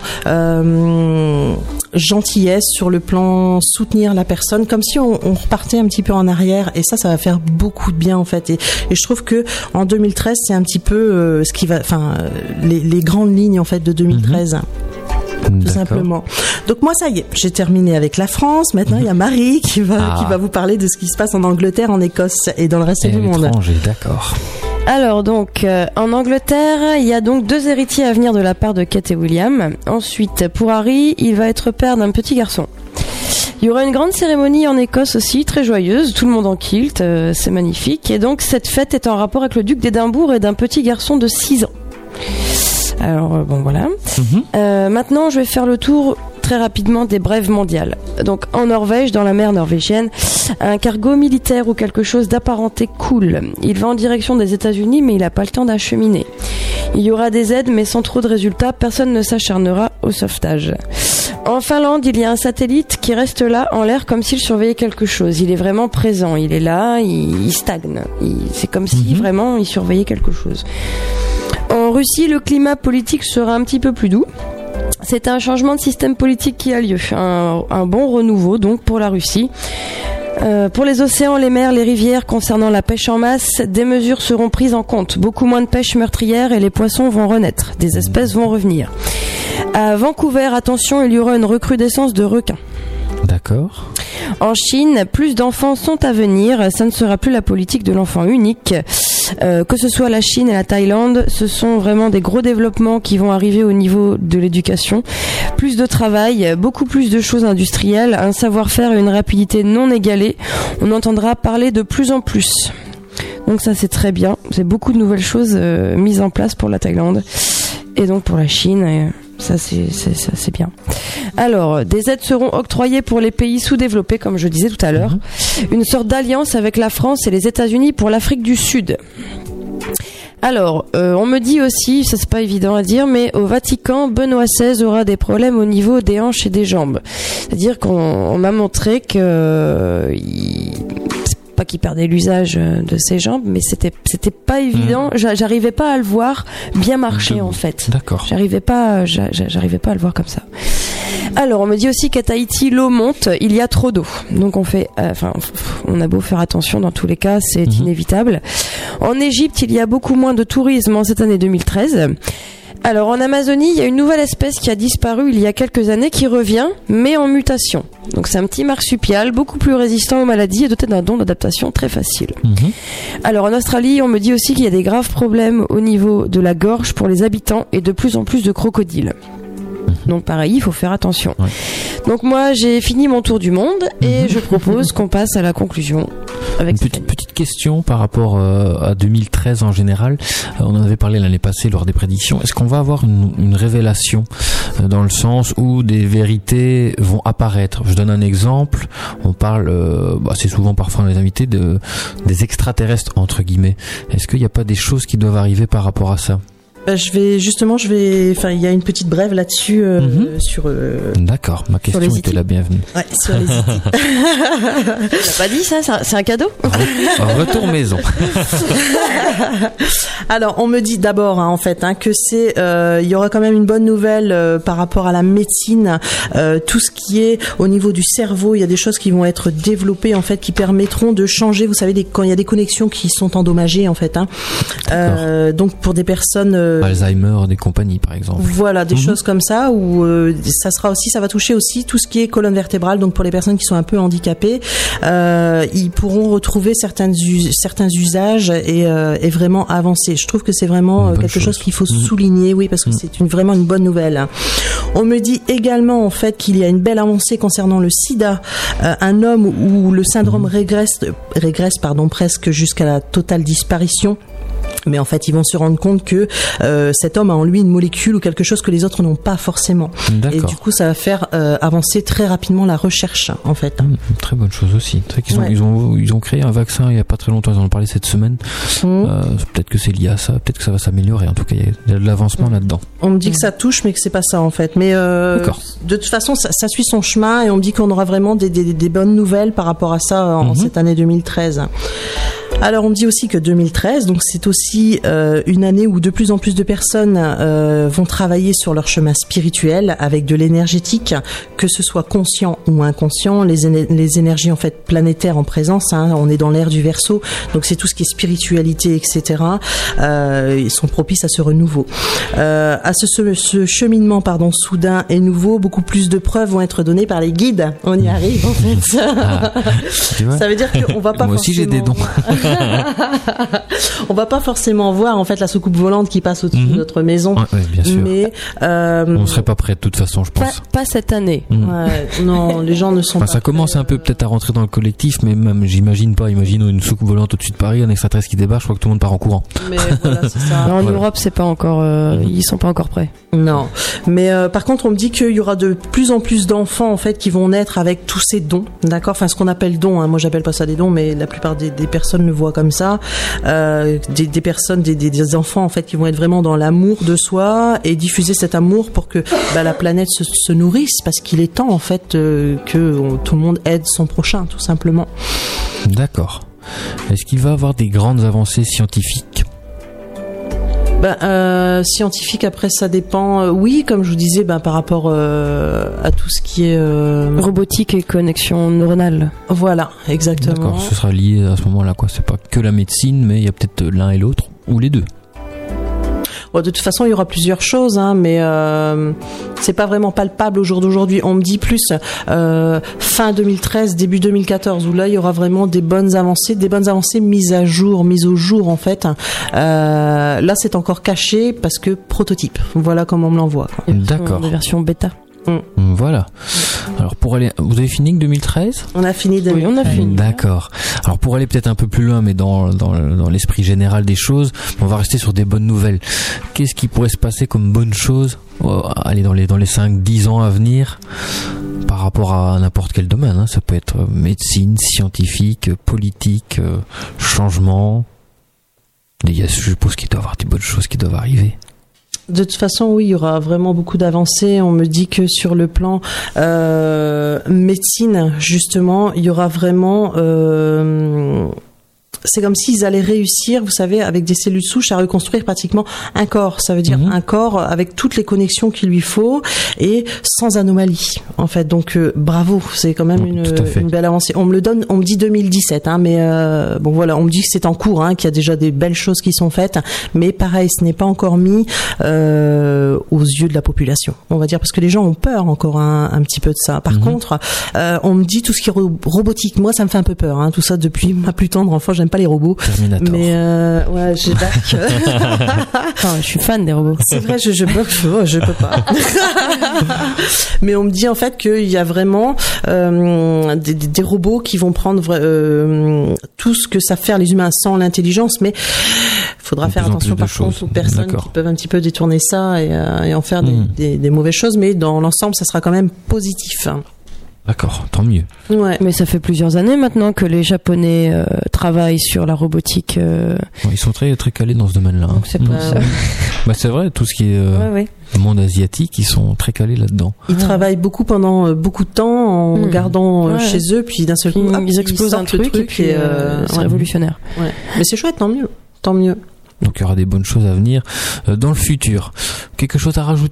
euh, gentillesse, sur le plan soutenir la personne, comme si on, on repartait un petit peu en arrière. Et ça, ça va faire beaucoup de bien en fait. Et, et je trouve que en deux mille treize, c'est un petit peu euh, ce qui va, enfin, euh, les, les grandes lignes en fait de deux mille treize. Mmh. Tout D'accord. simplement. Donc moi ça y est, j'ai terminé avec la France. Maintenant il y a Marie qui va ah. qui va vous parler de ce qui se passe en Angleterre, en Écosse et dans le reste et du monde. D'accord. Alors donc euh, en Angleterre, il y a donc deux héritiers à venir de la part de Kate et William. Ensuite pour Harry, il va être père d'un petit garçon. Il y aura une grande cérémonie en Écosse aussi, très joyeuse, tout le monde en kilt, euh, c'est magnifique. Et donc cette fête est en rapport avec le duc d'Édimbourg et d'un petit garçon de six ans. Alors euh, bon voilà. Mm-hmm. Euh, maintenant je vais faire le tour très rapidement des brèves mondiales. Donc en Norvège, dans la mer norvégienne, un cargo militaire ou quelque chose d'apparenté coule. Il va en direction des États-Unis, mais il n'a pas le temps d'acheminer. Il y aura des aides, mais sans trop de résultats, personne ne s'acharnera au sauvetage. En Finlande, il y a un satellite qui reste là en l'air comme s'il surveillait quelque chose. Il est vraiment présent, il est là, il, il stagne. Il, c'est comme si mmh. vraiment il surveillait quelque chose. En Russie, le climat politique sera un petit peu plus doux. C'est un changement de système politique qui a lieu, un, un bon renouveau donc pour la Russie. Euh, pour les océans, les mers, les rivières, concernant la pêche en masse, des mesures seront prises en compte. Beaucoup moins de pêche meurtrière et les poissons vont renaître. Des espèces vont revenir. À Vancouver, attention, il y aura une recrudescence de requins. D'accord. En Chine, plus d'enfants sont à venir. Ça ne sera plus la politique de l'enfant unique. Euh, que ce soit la Chine et la Thaïlande, ce sont vraiment des gros développements qui vont arriver au niveau de l'éducation. Plus de travail, beaucoup plus de choses industrielles, un savoir-faire et une rapidité non égalée. On entendra parler de plus en plus. Donc ça c'est très bien. C'est beaucoup de nouvelles choses euh, mises en place pour la Thaïlande et donc pour la Chine. Et ça c'est, c'est, ça, c'est bien. Alors, des aides seront octroyées pour les pays sous-développés, comme je disais tout à l'heure. Mmh. Une sorte d'alliance avec la France et les États-Unis pour l'Afrique du Sud. Alors, euh, on me dit aussi, ça c'est pas évident à dire, mais au Vatican, Benoît seize aura des problèmes au niveau des hanches et des jambes. C'est-à-dire qu'on on m'a montré que euh, il... pas qu'il perdait l'usage de ses jambes, mais c'était c'était pas évident. Mmh. J'arrivais pas à le voir bien marcher en fait. D'accord. J'arrivais pas, j'arrivais pas à le voir comme ça. Alors on me dit aussi qu'à Tahiti l'eau monte, il y a trop d'eau. Donc on fait, enfin euh, on a beau faire attention, dans tous les cas c'est mmh. inévitable. En Égypte il y a beaucoup moins de tourisme en cette année deux mille treize. Alors en Amazonie, il y a une nouvelle espèce qui a disparu il y a quelques années qui revient, mais en mutation. Donc c'est un petit marsupial, beaucoup plus résistant aux maladies et doté d'un don d'adaptation très facile. Mmh. Alors en Australie, on me dit aussi qu'il y a des graves problèmes au niveau de la gorge pour les habitants et de plus en plus de crocodiles. Donc pareil, il faut faire attention. Ouais. Donc moi, j'ai fini mon tour du monde et mmh. je propose qu'on passe à la conclusion. Avec Une petite, petite question par rapport euh, à deux mille treize en général. Euh, on en avait parlé l'année passée lors des prédictions. Est-ce qu'on va avoir une, une révélation euh, dans le sens où des vérités vont apparaître? Je donne un exemple. On parle, euh, bah, c'est souvent parfois dans les invités, de, des extraterrestres entre guillemets. Est-ce qu'il n'y a pas des choses qui doivent arriver par rapport à ça? Bah, je vais justement, je vais, enfin, il y a une petite brève là-dessus euh, mm-hmm. sur. Euh, D'accord, ma question était la bienvenue. Ouais, sur les I T. T'as pas dit ça, c'est un cadeau. Retour maison. Alors, on me dit d'abord, hein, en fait, hein, que c'est, euh, il y aura quand même une bonne nouvelle euh, par rapport à la médecine, euh, tout ce qui est au niveau du cerveau. Il y a des choses qui vont être développées en fait, qui permettront de changer. Vous savez, des, quand il y a des connexions qui sont endommagées en fait. Hein, euh, donc pour des personnes euh, Alzheimer, des compagnies par exemple. Voilà, des mmh. choses comme ça où euh, ça sera aussi, ça va toucher aussi tout ce qui est colonne vertébrale. Donc pour les personnes qui sont un peu handicapées, euh, ils pourront retrouver certains us- certains usages et, euh, et vraiment avancer. Je trouve que c'est vraiment quelque chose, chose qu'il faut mmh. souligner, oui, parce que mmh. c'est une, vraiment une bonne nouvelle. On me dit également en fait qu'il y a une belle avancée concernant le SIDA, euh, un homme où le syndrome mmh. régresse, régresse pardon presque jusqu'à la totale disparition. Mais en fait, ils vont se rendre compte que euh, cet homme a en lui une molécule ou quelque chose que les autres n'ont pas forcément. D'accord. Et du coup, ça va faire euh, avancer très rapidement la recherche, en fait. Mmh, très bonne chose aussi. C'est vrai qu'ils ont, ouais. ils ont, ils ont créé un vaccin il y a pas très longtemps. Ils en ont parlé cette semaine. Mmh. Euh, peut-être que c'est lié à ça. Peut-être que ça va s'améliorer. En tout cas, il y a de l'avancement mmh. là-dedans. On me dit mmh. que ça touche, mais que c'est pas ça, en fait. Mais euh, de toute façon, ça, ça suit son chemin et on me dit qu'on aura vraiment des, des, des bonnes nouvelles par rapport à ça en mmh. cette année deux mille treize. Alors on me dit aussi que deux mille treize, donc c'est aussi euh, une année où de plus en plus de personnes euh, vont travailler sur leur chemin spirituel avec de l'énergétique, que ce soit conscient ou inconscient, les, éne- les énergies en fait planétaires en présence. Hein, on est dans l'ère du Verseau, donc c'est tout ce qui est spiritualité, et cetera. Euh, ils sont propices à ce renouveau, euh, à ce, ce, ce cheminement pardon soudain et nouveau. Beaucoup plus de preuves vont être données par les guides. On y arrive en fait. Ah, ça veut dire qu'on va pas. Moi aussi j'ai des dons. On va pas forcément voir en fait la soucoupe volante qui passe au-dessus mm-hmm. de notre maison, ouais, ouais, bien sûr. Mais euh, on serait pas prêt de toute façon, je pense. Pas, pas cette année. Mm. Ouais, non, les gens ne sont enfin, pas. Ça commence prêts, un peu peut-être à rentrer dans le collectif, mais même j'imagine pas. Imagine une soucoupe volante au-dessus de Paris, un extraterrestre qui débarque, je crois que tout le monde part en courant. Mais voilà, c'est ça. Non, en voilà. Europe, c'est pas encore, euh, mm-hmm. ils sont pas encore prêts. Non, mais euh, par contre, on me dit qu'il y aura de plus en plus d'enfants en fait qui vont naître avec tous ces dons, d'accord. Enfin, ce qu'on appelle dons. Hein. Moi, j'appelle pas ça des dons, mais la plupart des, des personnes le voient comme ça. Euh, des, des personnes, des, des, des enfants en fait qui vont être vraiment dans l'amour de soi et diffuser cet amour pour que bah, la planète se, se nourrisse, parce qu'il est temps en fait euh, que on, tout le monde aide son prochain, tout simplement. D'accord. Est-ce qu'il va y avoir des grandes avancées scientifiques? Ben, euh, scientifique, après ça dépend. Euh, oui, comme je vous disais, ben, par rapport euh, à tout ce qui est euh... robotique et connexion neuronale. Voilà, exactement. D'accord, ce sera lié à ce moment-là, quoi. C'est pas que la médecine, mais il y a peut-être l'un et l'autre, ou les deux. Bon, de toute façon, il y aura plusieurs choses, hein, mais euh, c'est pas vraiment palpable au jour d'aujourd'hui. On me dit plus euh, fin deux mille treize, début deux mille quatorze, où là, il y aura vraiment des bonnes avancées, des bonnes avancées mises à jour, mises au jour, en fait. Euh, là, c'est encore caché parce que prototype. Voilà comment on me l'envoie. Quoi. D'accord. De version bêta. Mmh. Voilà. Alors pour aller, vous avez fini que deux mille treize? On a fini deux mille treize. Oui, on a fini. D'accord. Alors pour aller peut-être un peu plus loin, mais dans dans, dans l'esprit général des choses, on va rester sur des bonnes nouvelles. Qu'est-ce qui pourrait se passer comme bonne chose, euh, allez, dans les dans les cinq dix ans à venir, par rapport à n'importe quel domaine, hein. Ça peut être médecine, scientifique, politique, euh, changement. Il y a, je suppose qu'il doit y avoir des bonnes choses qui doivent arriver. De toute façon, oui, il y aura vraiment beaucoup d'avancées. On me dit que sur le plan euh, médecine, justement, il y aura vraiment... Euh, c'est comme s'ils allaient réussir, vous savez, avec des cellules souches, à reconstruire pratiquement un corps. Ça veut dire mmh. un corps avec toutes les connexions qu'il lui faut et sans anomalie, en fait. Donc, euh, bravo, c'est quand même mmh, une, une belle avancée. On me le donne, on me dit deux mille dix-sept, hein, mais euh, bon voilà, on me dit que c'est en cours, hein, qu'il y a déjà des belles choses qui sont faites, mais pareil, ce n'est pas encore mis euh, aux yeux de la population, on va dire, parce que les gens ont peur encore un, un petit peu de ça. Par mmh. contre, euh, on me dit tout ce qui est ro- robotique. Moi, ça me fait un peu peur, hein, tout ça depuis ma plus tendre enfant. J'aime pas pas les robots. Terminator. Mais euh, ouais, j'ai bac. Enfin, je suis fan des robots. C'est vrai, je je peux, je, je peux pas. Mais on me dit en fait qu'il y a vraiment euh, des, des robots qui vont prendre euh, tout ce que savent faire les humains sans l'intelligence, mais faudra De faire plus en attention plus de par contre choses. aux personnes D'accord. qui peuvent un petit peu détourner ça et, euh, et en faire des, Mmh. des, des mauvaises choses, mais dans l'ensemble, ça sera quand même positif. D'accord, tant mieux. Ouais. Mais ça fait plusieurs années maintenant que les Japonais euh, travaillent sur la robotique. Euh... Bon, ils sont très très calés dans ce domaine-là. hein. Donc c'est pour Mmh. ça. Bah c'est vrai, tout ce qui est euh, Ouais, ouais. le monde asiatique, ils sont très calés là-dedans. Ils travaillent beaucoup pendant euh, beaucoup de temps en Mmh. gardant euh, Ouais. chez eux, puis d'un seul coup, Ils, hop, ils explosent un sortent le truc, et puis et, euh, euh, c'est ouais. révolutionnaire. Ouais. Mais c'est chouette, tant mieux, tant mieux. Donc il y aura des bonnes choses à venir euh, dans le futur. Quelque chose à rajouter ?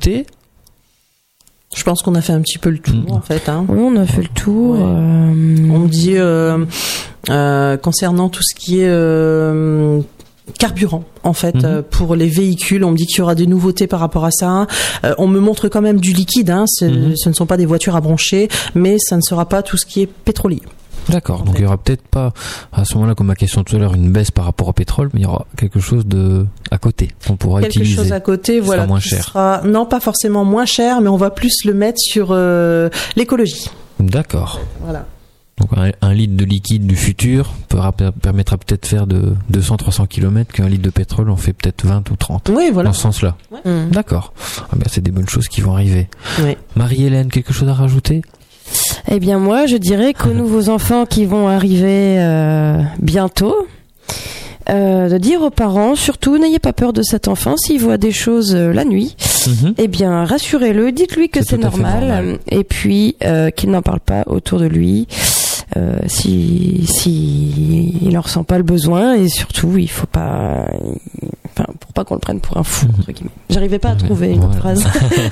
Je pense qu'on a fait un petit peu le tour, Mmh. en fait. Hein. Oui, on a fait le tour. Ouais. euh, On me dit euh, euh, concernant tout ce qui est euh, carburant, en fait, Mhm. euh, pour les véhicules, on me dit qu'il y aura des nouveautés par rapport à ça. Euh, on me montre quand même du liquide, hein, ce, Mhm. ce ne sont pas des voitures à brancher, mais ça ne sera pas tout ce qui est pétrolier. D'accord, donc il y aura peut-être pas, à ce moment-là, comme ma question tout à l'heure, une baisse par rapport au pétrole, mais il y aura quelque chose de à côté qu'on pourra Quelque utiliser. chose à côté, sera voilà, moins qui cher. sera non pas forcément moins cher, mais on va plus le mettre sur euh, l'écologie. D'accord. Voilà. Donc un, un litre de liquide du futur pourra, permettra peut-être de faire de deux cents à trois cents kilomètres qu'un litre de pétrole en fait peut-être vingt ou trente. Oui, voilà. Dans ce sens-là. hum. D'accord. Ah ben, c'est des bonnes choses qui vont arriver. Oui. Marie-Hélène, quelque chose à rajouter ? Eh bien, moi, je dirais qu'aux nouveaux enfants qui vont arriver euh, bientôt, euh, de dire aux parents, surtout, n'ayez pas peur de cet enfant. S'il voit des choses euh, la nuit, Mhm. eh bien, rassurez-le, dites-lui que C'est c'est tout à fait normal, normal. et puis euh, qu'il n'en parle pas autour de lui. Euh, si si il en ressent pas le besoin, et surtout, il faut pas, enfin, pour pas qu'on le prenne pour un fou, entre guillemets. J'arrivais pas à Ouais, trouver une autre voilà. phrase.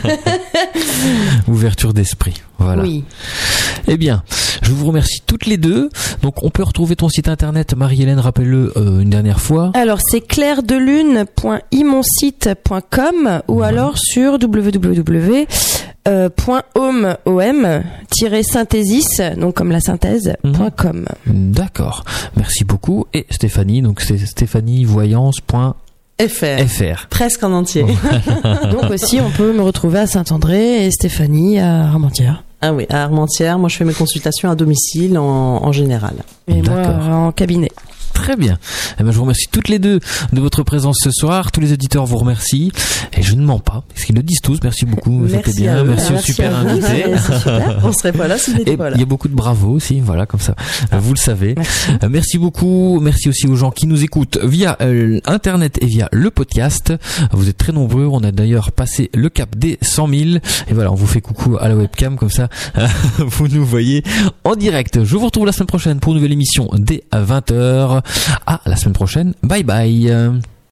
Ouverture d'esprit. Voilà. Oui. Eh bien, je vous remercie toutes les deux. Donc, on peut retrouver ton site internet, Marie-Hélène, rappelle-le euh, une dernière fois. Alors, c'est clairedelune point imonsite point com ou Ouais. alors sur w w w point home tiret synthesis, donc comme la synthèse, Mhm. point com. D'accord. Merci beaucoup. Et Stéphanie, donc c'est stéphanievoyance.fr. F R. Presque en entier. Donc aussi, on peut me retrouver à Saint-André et Stéphanie à Armentières. Ah oui, à Armentières, moi je fais mes consultations à domicile en, en général. Et moi, D'accord. euh, en cabinet. Très bien. Eh ben, je vous remercie toutes les deux de votre présence ce soir. Tous les auditeurs vous remercient. Et je ne mens pas, parce qu'ils le disent tous. Merci beaucoup. C'était Merci bien. à eux. Merci aux Merci super à vous. invités. C'est super. On serait pas là s'il n'était Et pas là. il y a beaucoup de bravo aussi, voilà, comme ça. Euh, Vous le savez. Merci. Euh, Merci beaucoup. Merci aussi aux gens qui nous écoutent via euh, Internet et via le podcast. Vous êtes très nombreux. On a d'ailleurs passé le cap des cent mille. Et voilà, on vous fait coucou à la webcam, comme ça, vous nous voyez en direct. Je vous retrouve la semaine prochaine pour une nouvelle émission dès vingt heures. À la semaine prochaine. Bye bye.